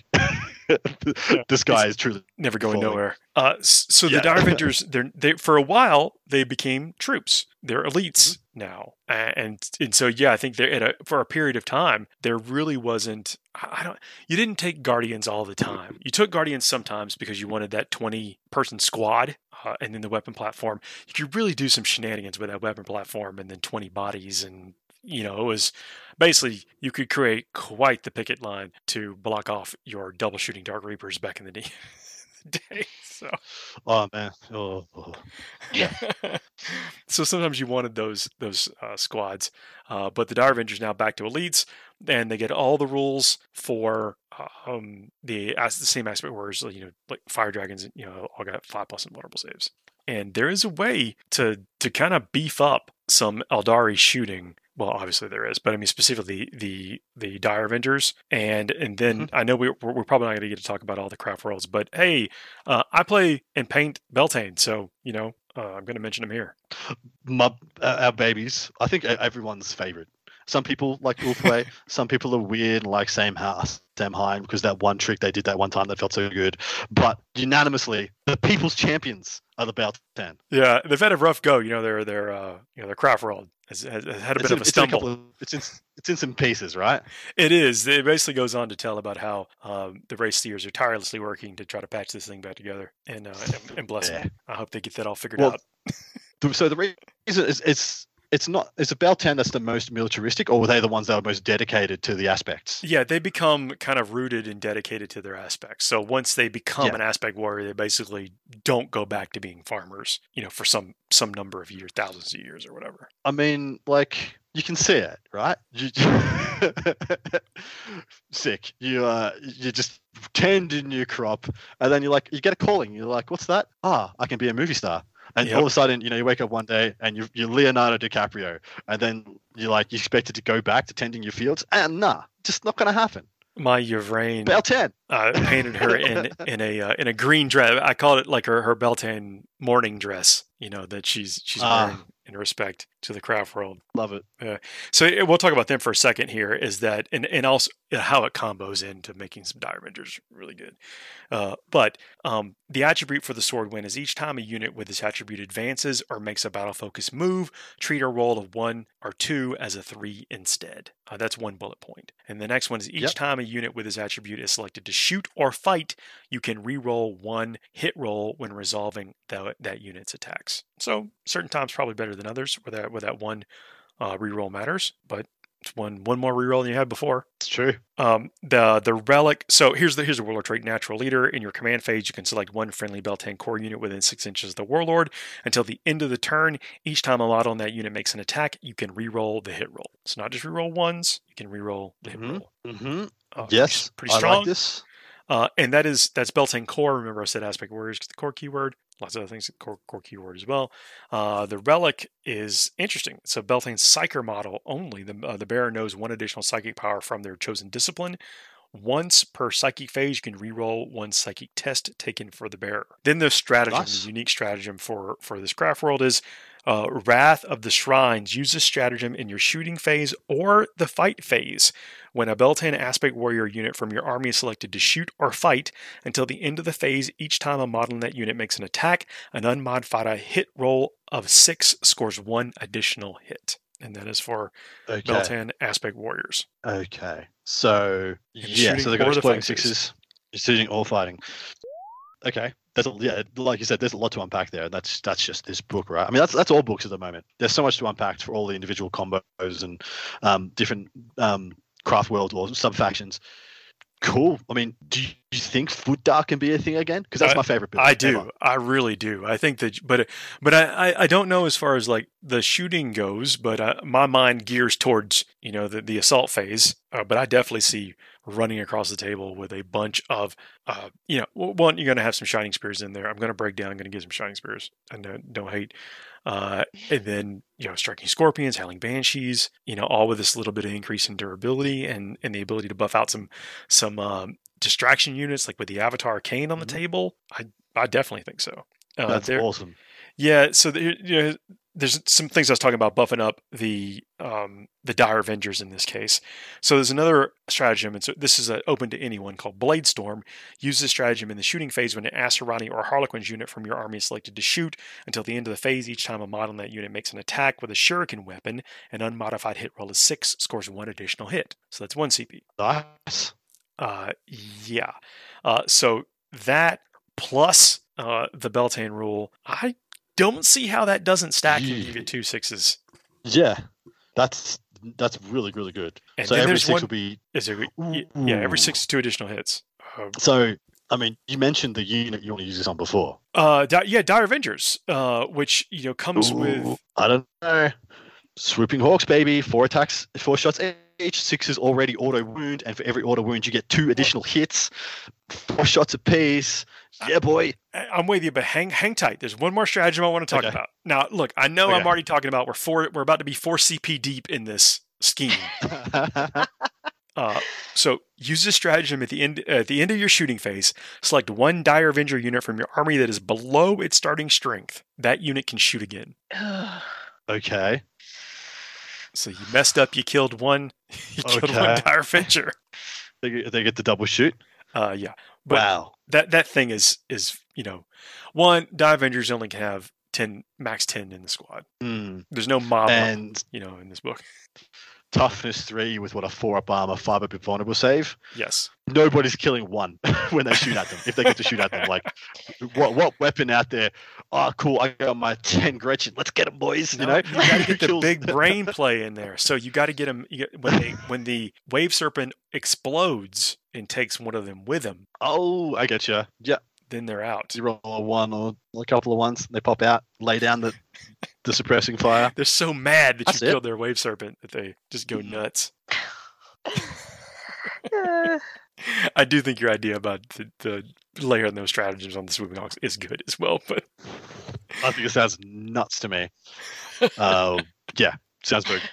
this guy is truly never going nowhere. The Dire Avengers, they for a while they became troops. They're elites now, and so I think they're for a period of time there really wasn't. You didn't take Guardians all the time. You took Guardians sometimes because you wanted that 20-person squad. And then the weapon platform, you could really do some shenanigans with that weapon platform and then 20 bodies. And, it was basically, you could create quite the picket line to block off your double shooting Dark Reapers back in the day. So. Oh, man. Yeah. So sometimes you wanted those squads. But the Dire Avengers now back to elites, and they get all the rules for the same aspect warriors, like fire dragons, all got 5+ invulnerable saves. And there is a way to kind of beef up some Eldari shooting. Well, obviously there is, but I mean specifically the Dire Avengers, and then I know we're probably not going to get to talk about all the craft worlds, but hey, I play and paint Beltane, so I'm going to mention them here. Our babies, I think everyone's favorite. Some people like Ulthwé, some people are weird and like Sam Hine because that one trick they did that one time that felt so good. But unanimously, the people's champions are the Beltane. Yeah, they've had a rough go. Their craft world has had a bit of a stumble. It's in some pieces, right? It is. It basically goes on to tell about how the race steers are tirelessly working to try to patch this thing back together. And bless them. I hope they get that all figured out. So the reason is it's a Beltane that's the most militaristic, or were they the ones that are most dedicated to the aspects? Yeah, they become kind of rooted and dedicated to their aspects. So once they become an aspect warrior, they basically don't go back to being farmers, for some number of years, thousands of years or whatever. I mean, like, you can see it, right? Sick. You just tend in your crop, and then you get a calling. You're like, what's that? I can be a movie star. And all of a sudden, you wake up one day and you're Leonardo DiCaprio, and then you expected to go back to tending your fields, and just not going to happen. My Yvraine Beltane painted her in a green dress. I call it like her Beltane morning dress. That she's wearing in respect to the craft world. Love it. So we'll talk about them for a second here. Is that and also how it combos into making some Dire Avengers really good. But the attribute for the Sword Wind is each time a unit with this attribute advances or makes a battle focus move, treat a roll of 1 or 2 as a 3 instead. That's 1 bullet point. And the next one is each time a unit with this attribute is selected to shoot or fight, you can re-roll 1 hit roll when resolving that unit's attacks. So certain times probably better than others where that 1 re-roll matters, but it's one more reroll than you had before. It's true. The relic. So here's the warlord trait. Natural leader. In your command phase, you can select 1 friendly Beltane core unit within 6 inches of the warlord until the end of the turn. Each time a model on that unit makes an attack, you can reroll the hit roll. It's not just reroll ones. You can reroll the hit roll. Yes, pretty strong. I like this. And that's Beltane core. Remember, I said aspect warriors, the core keyword. Lots of other things, core keyword as well. The relic is interesting. It's a Beltane Psyker model only. The bearer knows 1 additional psychic power from their chosen discipline. Once per psychic phase, you can reroll 1 psychic test taken for the bearer. Then the stratagem, the unique stratagem for this craft world is Wrath of the Shrines. Use this stratagem in your shooting phase or the fight phase. When a Beltane aspect warrior unit from your army is selected to shoot or fight until the end of the phase, each time a model in that unit makes an attack, an unmodified hit roll of 6 scores 1 additional hit. And that is for Beltane aspect warriors. Okay. So, so they've got exploding 6s. You're shooting or fighting. Okay. Like you said, there's a lot to unpack there. That's just this book, right? I mean, that's all books at the moment. There's so much to unpack for all the individual combos and different craft world or sub factions. Cool. I mean, do you think Foot Dark can be a thing again? Because that's my favorite build. I do. Ever. I really do. I think that, but I don't know as far as like the shooting goes. But my mind gears towards the assault phase. But I definitely see running across the table with a bunch of one, you're going to have some Shining Spears in there. I'm going to break down. I'm going to get some Shining Spears. I don't hate. And then striking scorpions, howling banshees, all with this little bit of increase in durability and the ability to buff out some distraction units, like with the Avatar Arcane on the table. I definitely think so. That's awesome. Yeah, so there's some things I was talking about buffing up the Dire Avengers in this case. So there's another stratagem, and so this is open to anyone, called Bladestorm. Use this stratagem in the shooting phase when an Asuryani or Harlequin's unit from your army is selected to shoot. Until the end of the phase, each time a model in that unit makes an attack with a shuriken weapon, an unmodified hit roll is 6, scores 1 additional hit. So that's 1 CP. Nice. Yeah. So that plus the Beltane rule, I don't see how that doesn't stack and you get 2 6s. Yeah, that's really, really good. And so every 6 will be... every 6 is 2 additional hits. So, I mean, you mentioned the unit you want to use this on before. Dire Avengers, which, comes with... I don't know. Swooping Hawks, baby. 4 attacks, 4 shots each. 6 is already auto wound, and for every auto wound, you get 2 additional hits. 4 shots apiece. Yeah, boy. I'm with you, but hang tight. There's one more stratagem I want to talk about. Now, look, I know I'm already talking about we're about to be 4 CP deep in this scheme. So use this stratagem at the end of your shooting phase. Select 1 Dire Avenger unit from your army that is below its starting strength. That unit can shoot again. Okay. So you messed up. You killed one. You killed 1 Dire Avenger. They get the double shoot. Yeah. But wow. That thing is 1 Dire Avengers only can have max 10 in the squad. There's no mob in this book. Toughness 3 with a 4-up armor, 5-up vulnerable save. Yes. Nobody's killing 1 when they shoot at them. If they get to shoot at them, like what weapon out there? Oh, cool! I got my 10 Gretchen. Let's get them, boys. You got to get the big brain play in there. So you got to get them when the Wave Serpent explodes and takes one of them with him. Oh, I get you. Yeah. Then they're out. You roll a 1 or a couple of 1s. They pop out, lay down the suppressing fire. They're so mad that you killed their Wave Serpent that they just go nuts. I do think your idea about the layering those stratagems on the Swooping Hawks is good as well, but I think it sounds nuts to me. Yeah, sounds big.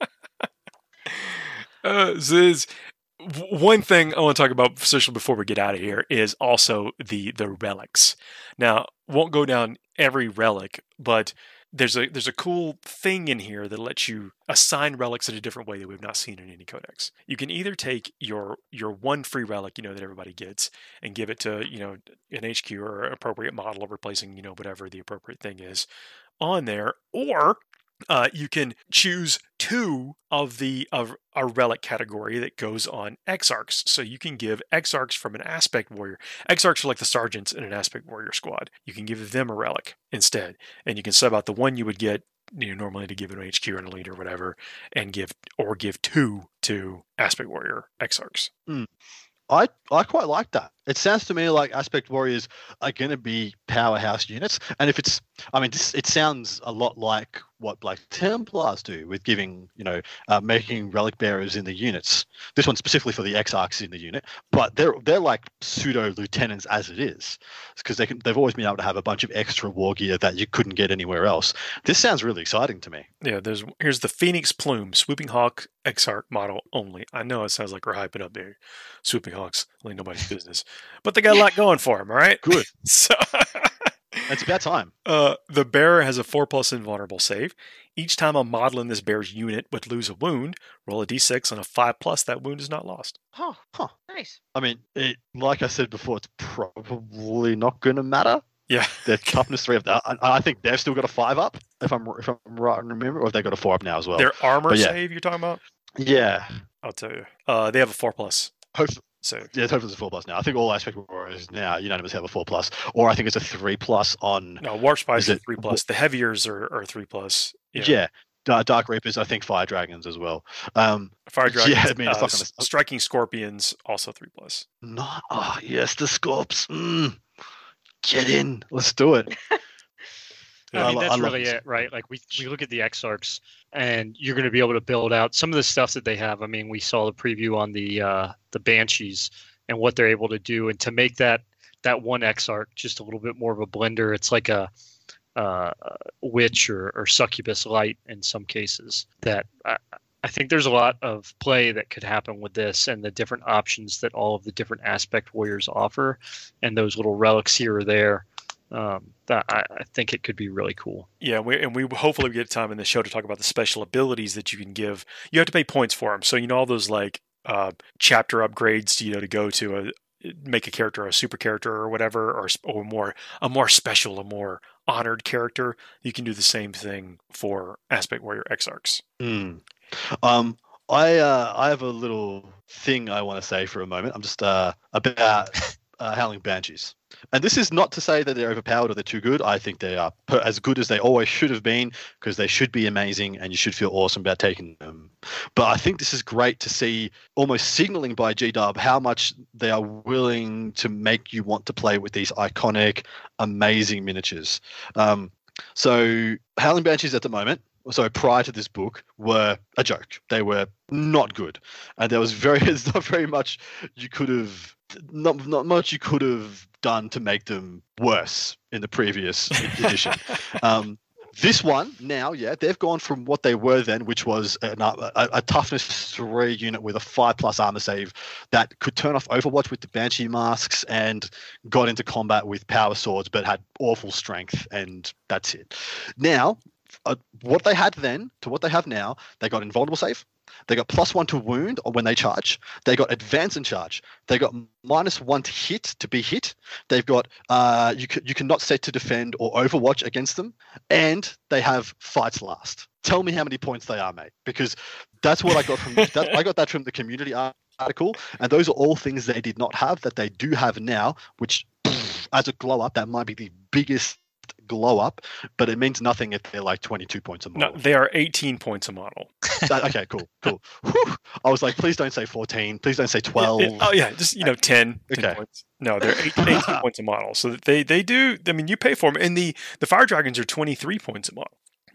One thing I want to talk about, especially before we get out of here, is also the relics. Now, won't go down every relic, but there's a cool thing in here that lets you assign relics in a different way that we've not seen in any codex. You can either take your 1 free relic, that everybody gets, and give it to an HQ or an appropriate model of replacing whatever the appropriate thing is on there, or you can choose 2 of a relic category that goes on Exarchs. So you can give Exarchs from an Aspect Warrior. Exarchs are like the sergeants in an Aspect Warrior squad. You can give them a relic instead, and you can sub out the 1 you would get normally to give it an HQ or an elite or whatever, and give 2 to Aspect Warrior Exarchs. I quite like that. It sounds to me like Aspect Warriors are going to be powerhouse units, and if it's, it sounds a lot like what Black Templars do with giving, making relic bearers in the units. This one's specifically for the Exarchs in the unit, but they're like pseudo lieutenants as it is, because they've always been able to have a bunch of extra war gear that you couldn't get anywhere else. This sounds really exciting to me. Yeah, here's the Phoenix Plume Swooping Hawk Exarch model only. I know it sounds like we're hyping up there. Swooping Hawks, only nobody's business. But they got a lot going for them, all right? Good. So it's about time. The bearer has a 4+ invulnerable save. Each time a model in this bearer's unit would lose a wound, roll a d6 on a 5+, that wound is not lost. Huh. Nice. Like I said before, it's probably not going to matter. Yeah. Their toughness 3 of that. I think they've still got a 5-up, if I'm right and remember, or have they got a 4-up now as well? Their armor save you're talking about? Yeah. I'll tell you. They have a 4+. So yeah, Topher's a 4+ now. I think all Aspect Warriors now unanimously have a 4+, or I think it's a 3+ on. no, Warp Spies are 3+. The Heaviers are 3+. Yeah. Dark Reapers, I think Fire Dragons as well. Fire Dragons. Yeah, I mean, it's not gonna... Striking Scorpions also 3+. Not. Oh yes, the Scorps. Get in. Let's do it. I mean, that's really it, right? Like we look at the Exarchs, and you're going to be able to build out some of the stuff that they have. I mean, we saw the preview on the Banshees and what they're able to do, and to make that one Exarch just a little bit more of a blender. It's like a witch or succubus light in some cases. That I think there's a lot of play that could happen with this, and the different options that all of the different Aspect Warriors offer, and those little relics here or there. That I think it could be really cool. Yeah, we hopefully get time in the show to talk about the special abilities that you can give. You have to pay points for them, so all those like chapter upgrades, to go to make a character a super character or whatever, or a more special, a more honored character. You can do the same thing for Aspect Warrior Exarchs. I have a little thing I want to say for a moment. I'm just about Howling Banshees. And this is not to say that they're overpowered or they're too good. I think they are as good as they always should have been, because they should be amazing and you should feel awesome about taking them. But I think this is great to see, almost signaling by G-Dub how much they are willing to make you want to play with these iconic, amazing miniatures. So Howling Banshees at the moment, so prior to this book, were a joke. They were not good. And there's not very much you could have... Not much you could have done to make them worse in the previous edition. This one now, they've gone from what they were then, which was a toughness 3 unit with a 5+ armor save that could turn off Overwatch with the Banshee masks and got into combat with power swords, but had awful strength, and that's it. Now, what they had then to what they have now, they got invulnerable save. They got +1 to wound when they charge. They got advance and charge. They got -1 to hit, to be hit. They've got you cannot set to defend or overwatch against them, and they have fights last. Tell me how many points they are, mate, because that's what I got from that. I got that from the community article, and those are all things they did not have that they do have now. Which, as a glow up, that might be the biggest glow up, but it means nothing if they're like 22 points a model. No, they are 18 points a model. Okay, cool. Whew. I was like, please don't say 14. Please don't say 12. Just 10 okay. points. No, they're 18 points a model. So they do. I mean, you pay for them, and the Fire Dragons are 23 points a model.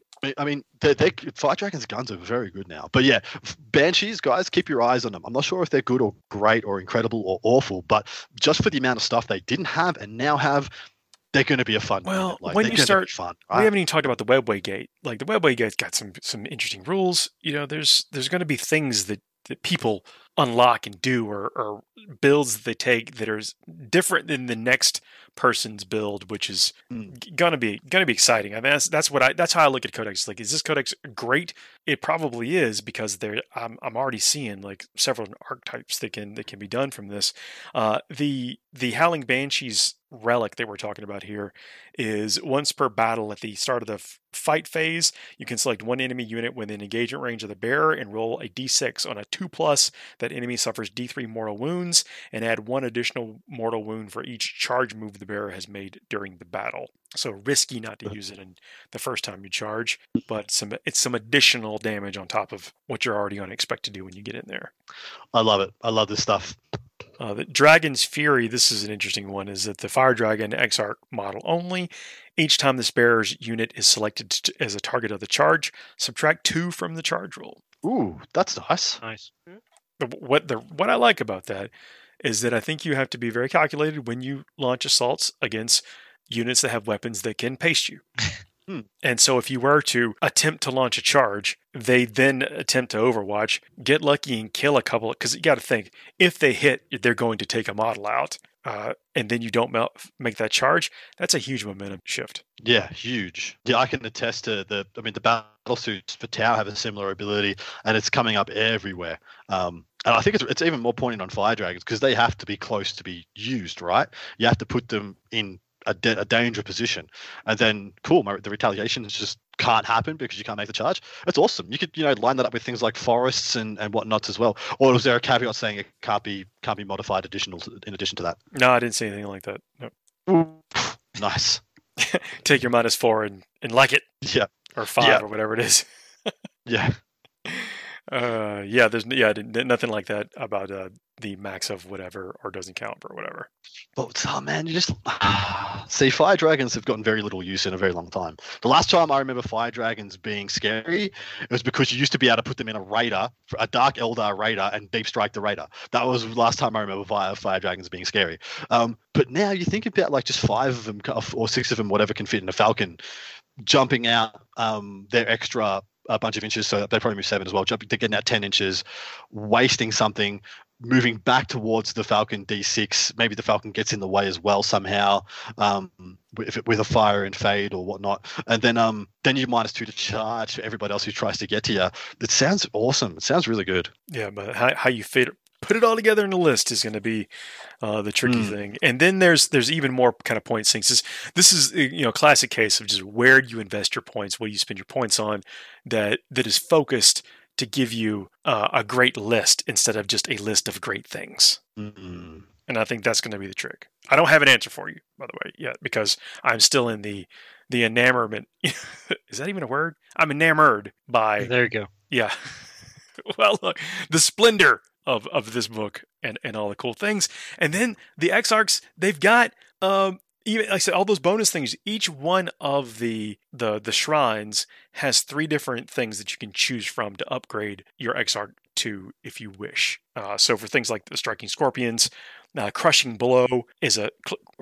I mean, Fire Dragon's guns are very good now. But yeah, Banshees, guys, keep your eyes on them. I'm not sure if they're good or great or incredible or awful, but just for the amount of stuff they didn't have and now have, they're going to be a fun. Well, when you start, fun, right? We haven't even talked about the Webway Gate. Like the Webway Gate's got some interesting rules. There's going to be things that people unlock and do, or builds that they take that are different than the next person's build, which is gonna be exciting. I mean, that's how I look at Codex. Like, is this Codex great? It probably is, because I'm already seeing like several archetypes that can be done from this. The Howling Banshees relic that we're talking about here is once per battle at the start of the fight phase. You can select one enemy unit within engagement range of the bearer and roll a d6 on a 2+. That enemy suffers d3 mortal wounds, and add 1 additional mortal wound for each charge move the bearer has made during the battle. So risky not to use it in the first time you charge, but it's some additional damage on top of what you're already going to expect to do when you get in there. I love it. I love this stuff. The Dragon's Fury, this is an interesting one, is that the Fire Dragon Exarch model only. Each time this bearer's unit is selected as a target of the charge, subtract 2 from the charge roll. Ooh, that's nice. Nice. What I like about that is that I think you have to be very calculated when you launch assaults against units that have weapons that can paste you. And so if you were to attempt to launch a charge, they then attempt to overwatch, get lucky and kill a couple, because you got to think, if they hit, they're going to take a model out, and then you don't make that charge, that's a huge momentum shift. Yeah, huge. Yeah, I can attest to the battle suits for Tau have a similar ability, and it's coming up everywhere. And I think it's even more poignant on Fire Dragons, because they have to be close to be used, right? You have to put them in a danger position, and then the retaliation is just can't happen because you can't make the charge. That's awesome. You could line that up with things like forests and whatnots as well. Or was there a caveat saying it can't be modified in addition to that? No, I didn't say anything like that. No. Nice. Take your -4 and like it. Yeah. Or 5 or whatever it is. Yeah. There's nothing like that about the max of whatever or doesn't count or whatever. But man, you just see, fire dragons have gotten very little use in a very long time. The last time I remember fire dragons being scary, it was because you used to be able to put them in a raider, a Dark Eldar raider, and deep strike the raider. That was the last time I remember fire dragons being scary. But now you think about like just 5 of them or 6 of them, whatever can fit in a falcon, jumping out their extra a bunch of inches, so they probably move 7 as well. They're getting out 10 inches, wasting something, moving back towards the Falcon D6. Maybe the Falcon gets in the way as well somehow, with a fire and fade or whatnot. And then you -2 to charge for everybody else who tries to get to you. It sounds awesome. It sounds really good. Yeah, but how you put it all together in a list is going to be the tricky thing. And then there's even more kind of point sinks. This is a classic case of just where do you invest your points, what do you spend your points on, that is focused to give you a great list instead of just a list of great things. Mm-hmm. And I think that's going to be the trick. I don't have an answer for you, by the way, yet, because I'm still in the enamorment. Is that even a word? I'm enamored by. There you go. Yeah. Well, look, the splendor of this book and all the cool things. And then the Exarchs, they've got even, like I said, all those bonus things. Each one of the shrines has 3 different things that you can choose from to upgrade your Exarch to if you wish. So for things like the Striking Scorpions, Crushing Blows is a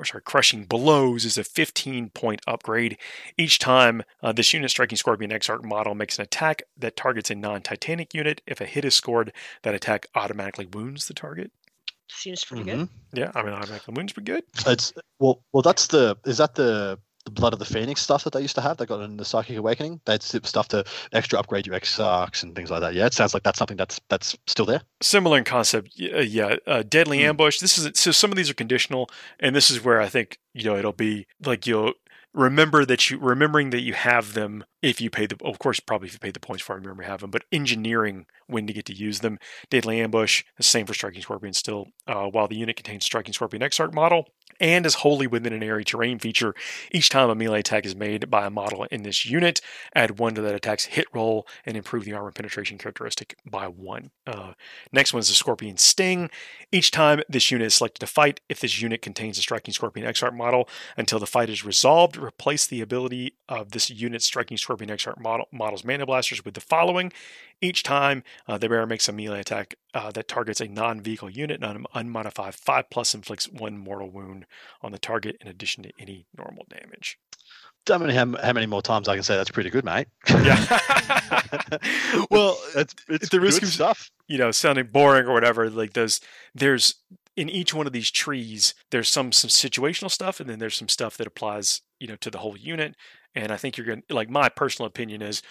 15-point upgrade. Each time this unit Striking Scorpion Exarch model makes an attack that targets a non-Titanic unit, if a hit is scored, that attack automatically wounds the target. Seems pretty good. Yeah, I mean, automatically wounds pretty good. It's well, is that the Blood of the Phoenix stuff that they used to have? They got in the Psychic Awakening. They had stuff to extra upgrade your Exarchs and things like that. Yeah, it sounds like that's something that's still there. Similar in concept. Deadly Ambush. So some of these are conditional, and this is where I think it'll be like you'll remembering that you have them if you pay of course, probably if you pay the points for it, remember you have them, but engineering when to get to use them. Deadly Ambush, the same for Striking Scorpion still. While the unit contains Striking Scorpion Exarch model and is wholly within an area terrain feature, each time a melee attack is made by a model in this unit, add 1 to that attack's hit roll and improve the armor penetration characteristic by 1. Next one is the Scorpion Sting. Each time this unit is selected to fight, if this unit contains a Striking Scorpion Exarch model, until the fight is resolved, replace the ability of this unit's Striking Scorpion Exarch model's mana blasters with the following. Each time the bearer makes a melee attack that targets a non-vehicle unit, unmodified 5+, inflicts 1 mortal wound on the target in addition to any normal damage. Don't know how many more times I can say that's pretty good, mate. Yeah. Well, it's the risk good of stuff. Sounding boring or whatever. Like there's in each one of these trees, there's some situational stuff, and then there's some stuff that applies, to the whole unit. And I think you're going to, like, my personal opinion is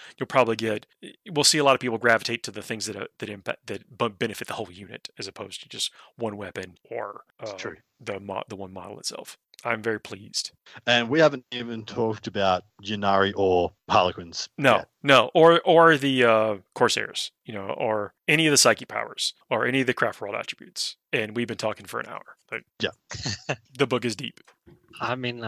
we'll see a lot of people gravitate to the things that benefit the whole unit as opposed to just one weapon or the one model itself. I'm very pleased. And we haven't even talked about Ynnari or Harlequins. No, or the Corsairs, or any of the Psyche powers or any of the Craft World attributes. And we've been talking for an hour. But yeah, the book is deep. I mean,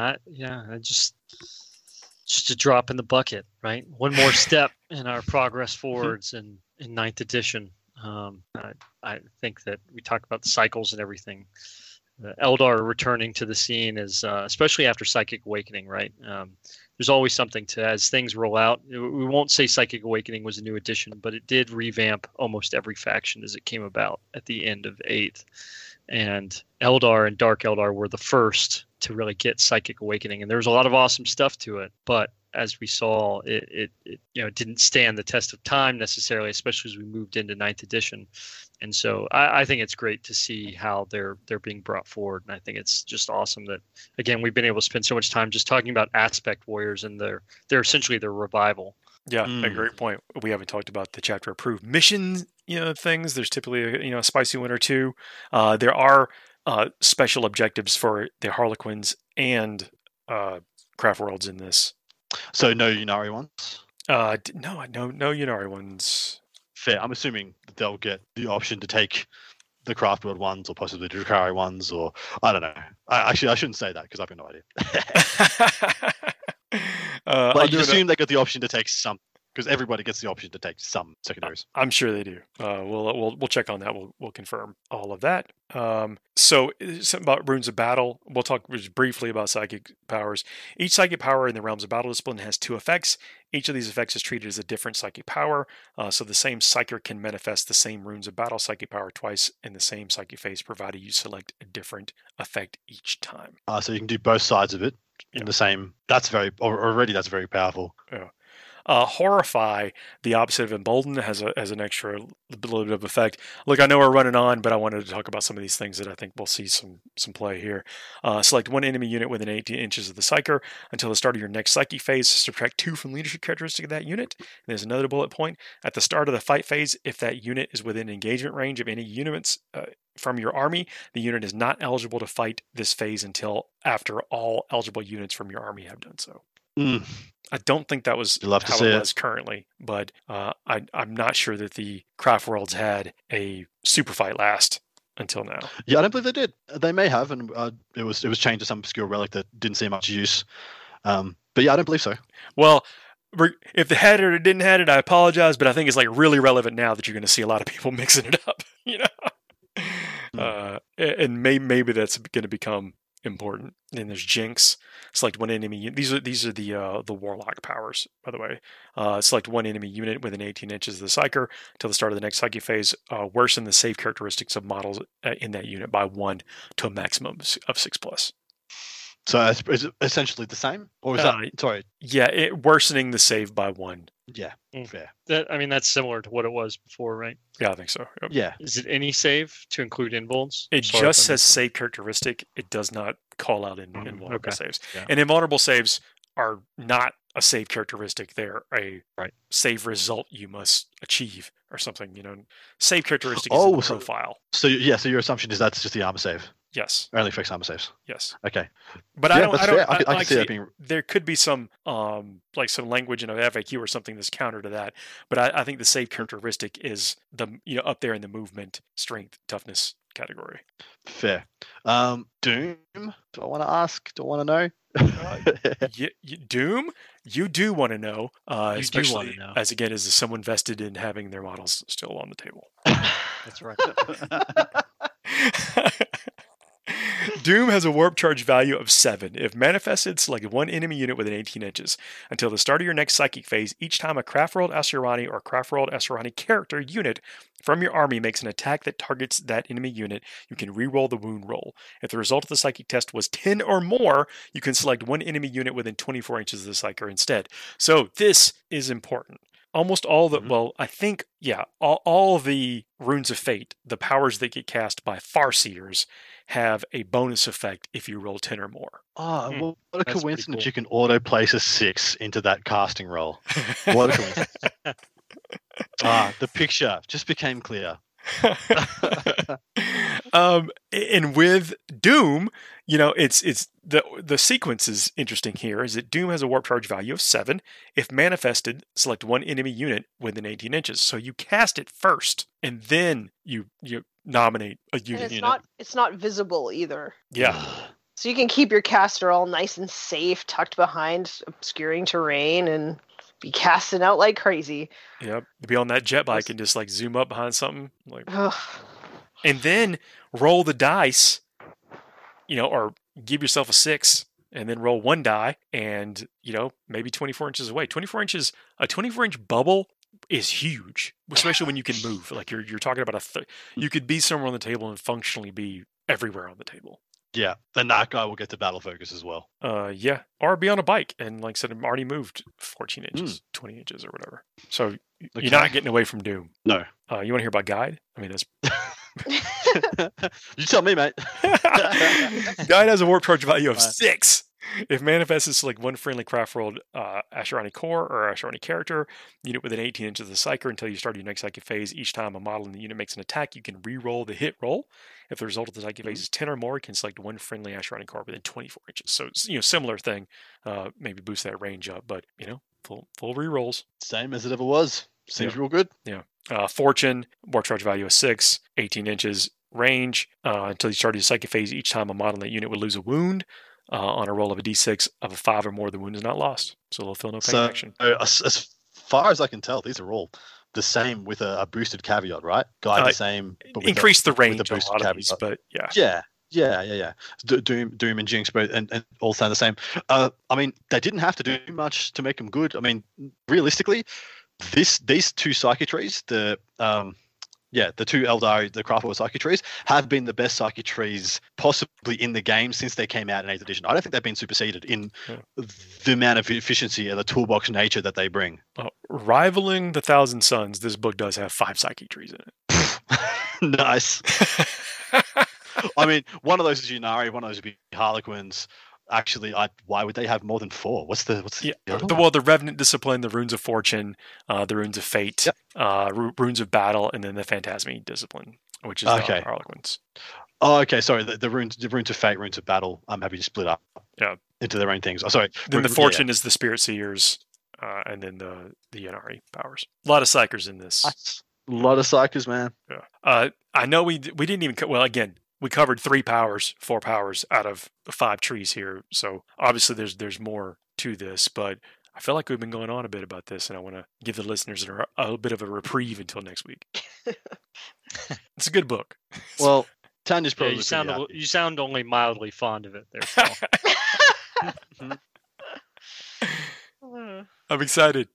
just a drop in the bucket, right? One more step in our progress forwards in 9th edition. I think that we talk about the cycles and everything. Eldar returning to the scene is, especially after Psychic Awakening, right? There's always something as things roll out. We won't say Psychic Awakening was a new edition, but it did revamp almost every faction as it came about at the end of 8th. And Eldar and Dark Eldar were the first to really get Psychic Awakening, and there was a lot of awesome stuff to it. But as we saw, it didn't stand the test of time necessarily, especially as we moved into 9th edition. And so I think it's great to see how they're being brought forward, and I think it's just awesome that, again, we've been able to spend so much time just talking about Aspect Warriors and they're essentially their revival. Yeah, a great point. We haven't talked about the chapter approved missions, things. There's typically a spicy one or two. There are special objectives for the Harlequins and Craft Worlds in this. So no Ynnari ones? No Ynnari ones. Fair. I'm assuming that they'll get the option to take the Craft World ones or possibly the Drukhari ones, or I don't know. I shouldn't say that because I've got no idea. But you assume they got the option to take some, because everybody gets the option to take some secondaries. I'm sure they do. We'll check on that. We'll confirm all of that. So something about runes of battle. We'll talk just briefly about psychic powers. Each psychic power in the realms of battle discipline has 2 effects. Each of these effects is treated as a different psychic power. So the same psyker can manifest the same runes of battle psychic power twice in the same psychic phase, provided you select a different effect each time. So you can do both sides of it in the same. That's very powerful. Yeah. Horrify, the opposite of Embolden, has an extra little bit of effect. Look, I know we're running on, but I wanted to talk about some of these things that I think we'll see some play here. Select one enemy unit within 18 inches of the Psyker until the start of your next Psychic phase. Subtract 2 from leadership characteristic of that unit. And there's another bullet point. At the start of the fight phase, if that unit is within engagement range of any units from your army, the unit is not eligible to fight this phase until after all eligible units from your army have done so. I don't think that was how it was currently, but I'm not sure that the Craft Worlds had a super fight last until now. Yeah, I don't believe they did. They may have, and it was changed to some obscure relic that didn't see much use. But yeah, I don't believe so. Well, if they had it or didn't have it, I apologize, but I think it's like really relevant now that you're going to see a lot of people mixing it up, you know. And maybe that's going to become important. Then there's Jinx. Select one enemy. These are the Warlock powers, by the way. Select one enemy unit within 18 inches of the Psyker until the start of the next Psychic phase. Worsen the save characteristics of models in that unit by 1 to a maximum of 6+. So is it essentially the same, or is that sorry? Yeah, worsening the save by 1. Yeah, fair. That's similar to what it was before, right? Yeah, I think so. Yep. Yeah. Is it any save to include invulns? It just says save characteristic. It does not call out invulnerable saves. Yeah. And invulnerable saves are not a save characteristic. They're a save result you must achieve or something. You know, save characteristic is in the profile. So your assumption is that's just the armor save. Yes. Only fixed armor saves. Yes. Okay. But I can see that being. There could be some some language in an FAQ or something that's counter to that. But I think the save characteristic is up there in the movement, strength, toughness category. Fair. Doom. Do I want to ask? Do I want to know? Doom. You do want to know, especially know. as someone vested in having their models still on the table. That's right. Doom has a warp charge value of 7. If manifested, select one enemy unit within 18 inches. Until the start of your next Psychic phase, each time a Craft World Asuryani or Craft World Asuryani character unit from your army makes an attack that targets that enemy unit, you can re-roll the wound roll. If the result of the Psychic test was 10 or more, you can select one enemy unit within 24 inches of the Psyker instead. So this is important. Almost all the, all the Runes of Fate, the powers that get cast by Farseers, have a bonus effect if you roll 10 or more. Well, what a coincidence cool. You can auto-place a 6 into that casting roll. What a coincidence. The picture just became clear. And with Doom, it's the sequence is interesting here. Is that Doom has a warp charge value of 7. If manifested, select one enemy unit within 18 inches. So you cast it first, and then you nominate a unit. And it's not visible either. Yeah. So you can keep your caster all nice and safe, tucked behind obscuring terrain, and be casting out like crazy. Yep. Be on that jet bike and just zoom up behind something. And then roll the dice, or give yourself a 6 and then roll one die and, maybe 24 inches away. 24 inches, a 24-inch bubble is huge, especially when you can move. Like you're talking about you could be somewhere on the table and functionally be everywhere on the table. Yeah, and that guy will get to battle focus as well. Yeah, or be on a bike and, like I said, I'm already moved 14 inches, 20 inches, or whatever. So you're not getting away from Doom. No. You want to hear about Guide? I mean, that's. You tell me, mate. Guide has a warp charge value of 6. If manifested, select one friendly Craft World Asuryani core or Asuryani character unit within 18 inches of the Psyker until you start your next Psychic phase. Each time a model in the unit makes an attack, you can re-roll the hit roll. If the result of the Psychic phase is 10 or more, you can select one friendly Asuryani core within 24 inches. So, similar thing. Maybe boost that range up, but full rerolls. Same as it ever was. Seems real good. Yeah. Fortune, war charge value of 6, 18 inches range. Until you started your psychic phase, each time a model in that unit would lose a wound. On a roll of a d6 of a 5 or more, the wound is not lost. So they'll feel no pain action. As far as I can tell, these are all the same with a boosted caveat, right? Guide the same. But increase the range with a boosted caveat. These, but yeah. Yeah. Doom and Jinx, but and all sound the same. I mean, they didn't have to do much to make them good. I mean, realistically, these two psychic trees, the two Eldari, the Craftworld psychic trees, have been the best psychic trees possibly in the game since they came out in 8th edition. I don't think they've been superseded in the amount of efficiency and the toolbox nature that they bring. Rivaling the Thousand Suns, this book does have 5 psychic trees in it. Nice. I mean, one of those is Ynnari, one of those would be Harlequins. Actually, why would they have more than 4? What's the the Revenant Discipline, the Runes of Fortune, the Runes of Fate, Runes of Battle, and then the Phantasmi Discipline, which is the Harlequins. Oh, okay. Sorry, the runes of Fate, Runes of Battle. I'm happy to split up into their own things. Oh, sorry. Then the Fortune is the Spirit Seers, and then the Ynnari powers. A lot of psychers in this. That's a lot of psychers, man. Yeah. I know we didn't even again. We covered 4 powers out of 5 trees here. So obviously there's more to this, but I feel like we've been going on a bit about this, and I want to give the listeners a bit of a reprieve until next week. It's a good book. Well, Tanya's probably you sound only mildly fond of it there, Paul. I'm excited.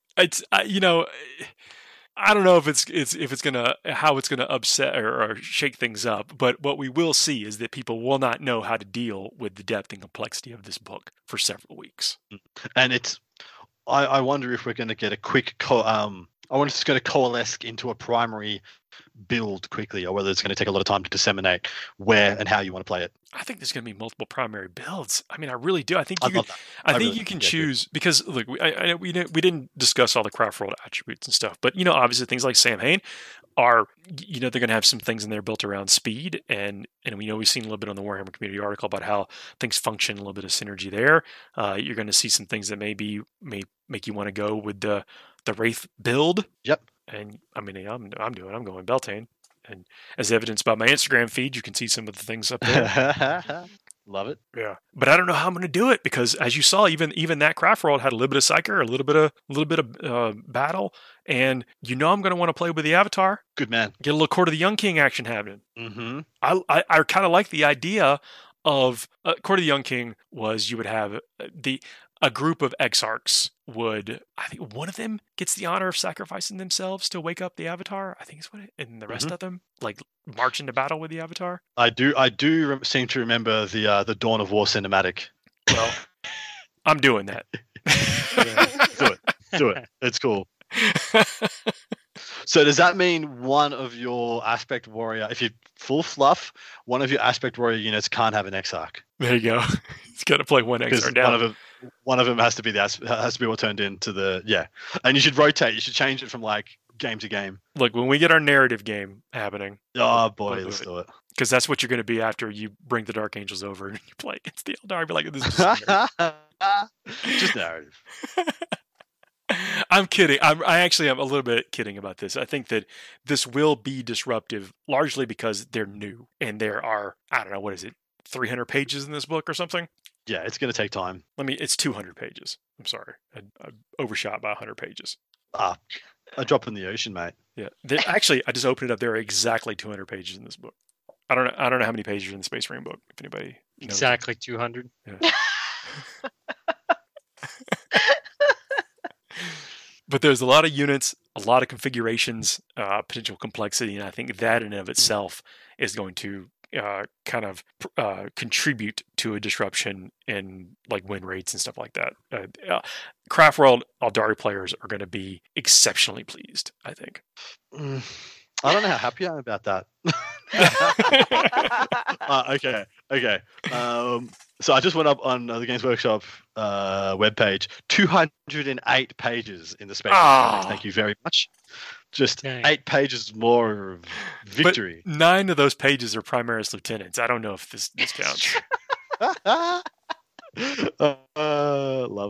I don't know if it's gonna upset or shake things up, but what we will see is that people will not know how to deal with the depth and complexity of this book for several weeks. And I wonder if we're going to get a quick. I wonder if it's going to coalesce into a primary build quickly, or whether it's going to take a lot of time to disseminate where and how you want to play it. I think there's going to be multiple primary builds. I mean, I really do. I think you can choose because look, we didn't discuss all the Craftworld attributes and stuff, but obviously things like Samhain are they're going to have some things in there built around speed, and we've seen a little bit on the Warhammer community article about how things function, a little bit of synergy there. You're going to see some things that may make you want to go with the Wraith build. Yep. And I mean, I'm going Beltane, and as evidenced by my Instagram feed, you can see some of the things up there. Love it. Yeah, but I don't know how I'm going to do it because, as you saw, even that Craftworld had a little bit of Psyker, a little bit of battle, and I'm going to want to play with the Avatar. Good man. Get a little Court of the Young King action happening. Mm-hmm. I kind of like the idea of Court of the Young King was you would have a group of exarchs I think one of them gets the honor of sacrificing themselves to wake up the Avatar. I think is what and the rest of them march into battle with the Avatar. I do seem to remember the Dawn of War cinematic. Well, I'm doing that. Do it. It's cool. So does that mean one of your Aspect Warrior, if you full fluff, one of your Aspect Warrior units can't have an Exarch? There you go. It's got to play one Exarch down. One of them has to be what turned into and you should rotate. You should change it from game to game. Look, when we get our narrative game happening, oh boy, let's do it. Because that's what you're going to be after you bring the Dark Angels over and you play against the Eldar. Be like, this is just narrative. I'm kidding. I actually am a little bit kidding about this. I think that this will be disruptive largely because they're new and there are, I don't know, what is it, 300 pages in this book or something? Yeah, it's going to take time. It's 200 pages. I'm sorry. I overshot by 100 pages. A drop in the ocean, mate. Yeah. Actually, I just opened it up. There are exactly 200 pages in this book. I don't know how many pages are in the Space Marine book, if anybody knows. Exactly 200. Yeah. But there's a lot of units, a lot of configurations, potential complexity, and I think that in and of itself is going to kind of contribute to a disruption in win rates and stuff like that. Craftworld Eldari players are going to be exceptionally pleased, I think. I don't know how happy I am about that. Okay. So I just went up on the Games Workshop webpage. 208 pages in the space. Thank you very much. Just 8 pages more of victory. But 9 of those pages are Primaris Lieutenants. I don't know if this counts. Love it.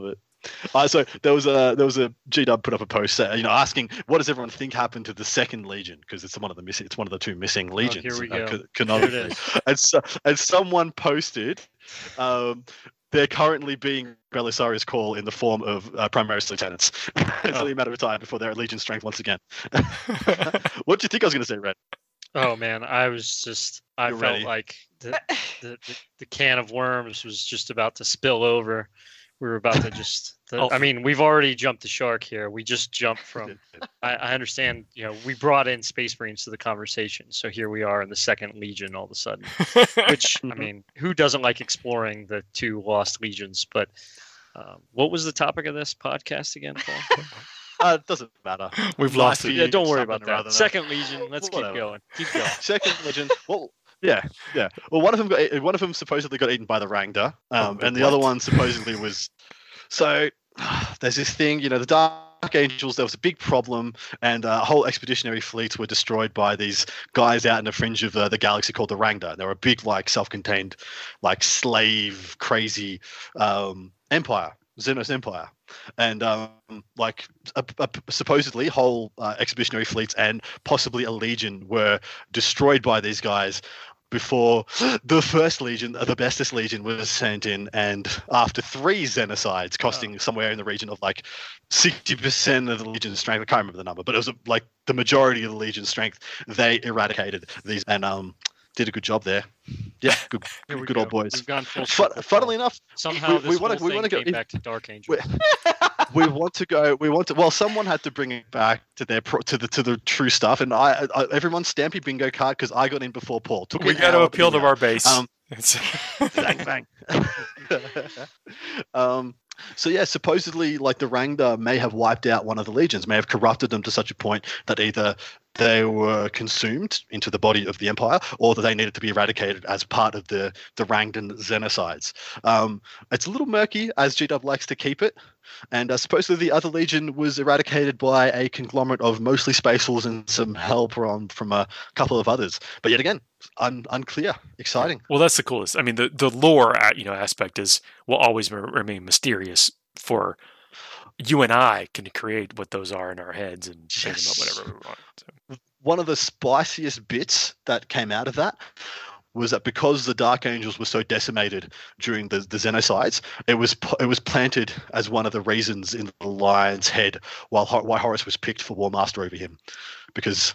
So there was a G-Dub put up a post, asking what does everyone think happened to the second Legion, because it's one of the two missing legions. Here we go. Canonically. And someone posted, they're currently being Belisarius Call in the form of Primaris Lieutenants. It's only a matter of time before they're at Legion strength once again. What do you think I was going to say, Red? Oh man, I felt ready. like the can of worms was just about to spill over. We were about to just. I mean, we've already jumped the shark here. We just jumped from. I understand. We brought in Space Marines to the conversation, so here we are in the Second Legion all of a sudden. Which I mean, who doesn't like exploring the two lost legions? But what was the topic of this podcast again, Paul? It doesn't matter. We've lost it. Yeah, don't worry about that. Second Legion. Let's keep going. Keep going. Second Legion. Well. Yeah. Well, one of them supposedly got eaten by the Rangda, and the other one supposedly was. So there's this thing, the Dark Angels. There was a big problem, and whole expeditionary fleets were destroyed by these guys out in the fringe of the galaxy called the Rangda. They were a big, self-contained, slave crazy empire, Xenos Empire, and supposedly whole expeditionary fleets and possibly a legion were destroyed by these guys before the first legion, the bestest legion, was sent in, and after 3 xenocides costing somewhere in the region of 60% of the legion's strength, I can't remember the number, but it was the majority of the legion's strength, they eradicated these and did a good job there. Yeah, good old boys. We've gone full circle. Funnily enough, somehow this whole thing came back to Dark Angel. Well, someone had to bring it back to the true stuff, and everyone stamp your bingo card because I got in before Paul. We got to appeal to our base. Bang bang. So yeah, supposedly the Rangda may have wiped out one of the legions, may have corrupted them to such a point that either they were consumed into the body of the Empire, or that they needed to be eradicated as part of the Rangdan genocides. It's a little murky, as GW likes to keep it, and supposedly the other legion was eradicated by a conglomerate of mostly Space Wolves and some help from a couple of others. But yet again, unclear. Exciting. Well, that's the coolest. I mean, the lore aspect will always remain mysterious for you and I can create what those are in our heads and change them up whatever we want. So. One of the spiciest bits that came out of that was that because the Dark Angels were so decimated during the genocides, it was planted as one of the reasons in the Lion's head why Horus was picked for War Master over him, because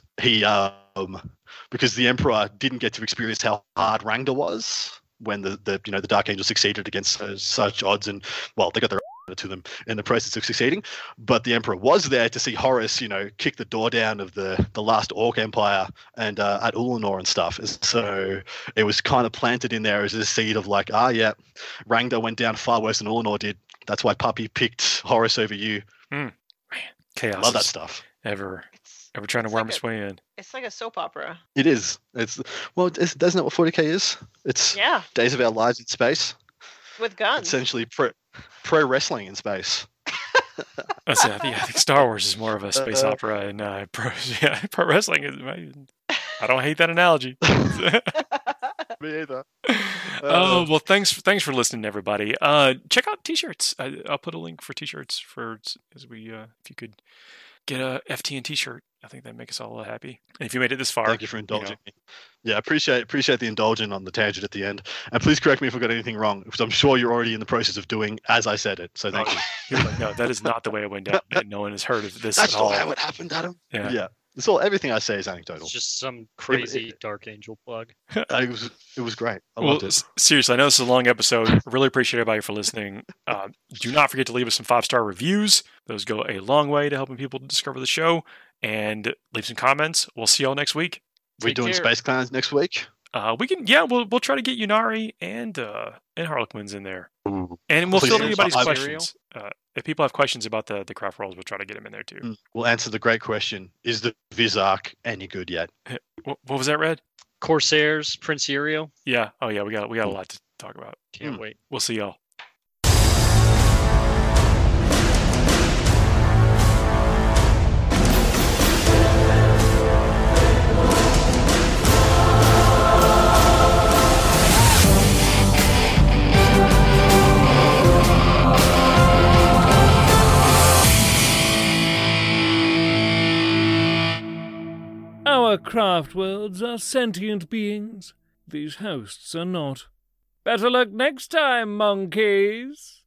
because the Emperor didn't get to experience how hard Rangda was when the Dark Angels succeeded against such odds, and they got their to them in the process of succeeding, but the Emperor was there to see Horus kick the door down of the last Orc Empire and at Ulanor and stuff. So it was kind of planted in there as a seed of Rangda went down far worse than Ulanor did. That's why Puppy picked Horus over you. Man, chaos. Love that stuff. Ever trying to worm its way in. It's like a soap opera. It is. Isn't that what 40K is? It's Days of Our Lives in space. With guns. Essentially pro wrestling in space. I think Star Wars is more of a space opera, and pro wrestling is. I don't hate that analogy. Me either. Oh well, thanks for listening, everybody. Check out T-shirts. I'll put a link for T-shirts if you could get a FTN T-shirt. I think that'd make us all happy. And if you made it this far, thank you for indulging me. Yeah, appreciate the indulging on the tangent at the end. And please correct me if I got anything wrong, because I'm sure you're already in the process of doing as I said it. So thank you. No, that is not the way it went down. And no one has heard of this That's at all. That's not how it happened, Adam. Yeah. It's all. Everything I say is anecdotal. It's just some crazy Dark Angel plug. It was great. I loved it. Seriously, I know this is a long episode. Really appreciate everybody for listening. Do not forget to leave us some 5-star reviews. Those go a long way to helping people discover the show. And leave some comments. We'll see y'all next week. We're doing Space Clans next week. We'll try to get Ynnari and Harlequins in there. Ooh. And we'll fill anybody's questions. If people have questions about the craft rolls, we'll try to get them in there too. We'll answer the great question: is the Vizark any good yet? What was that, Red? Corsairs, Prince Uriel. Yeah. Oh yeah, we got a lot to talk about. Can't wait. We'll see y'all. craft worlds are sentient beings. These hosts are not. Better luck next time, monkeys!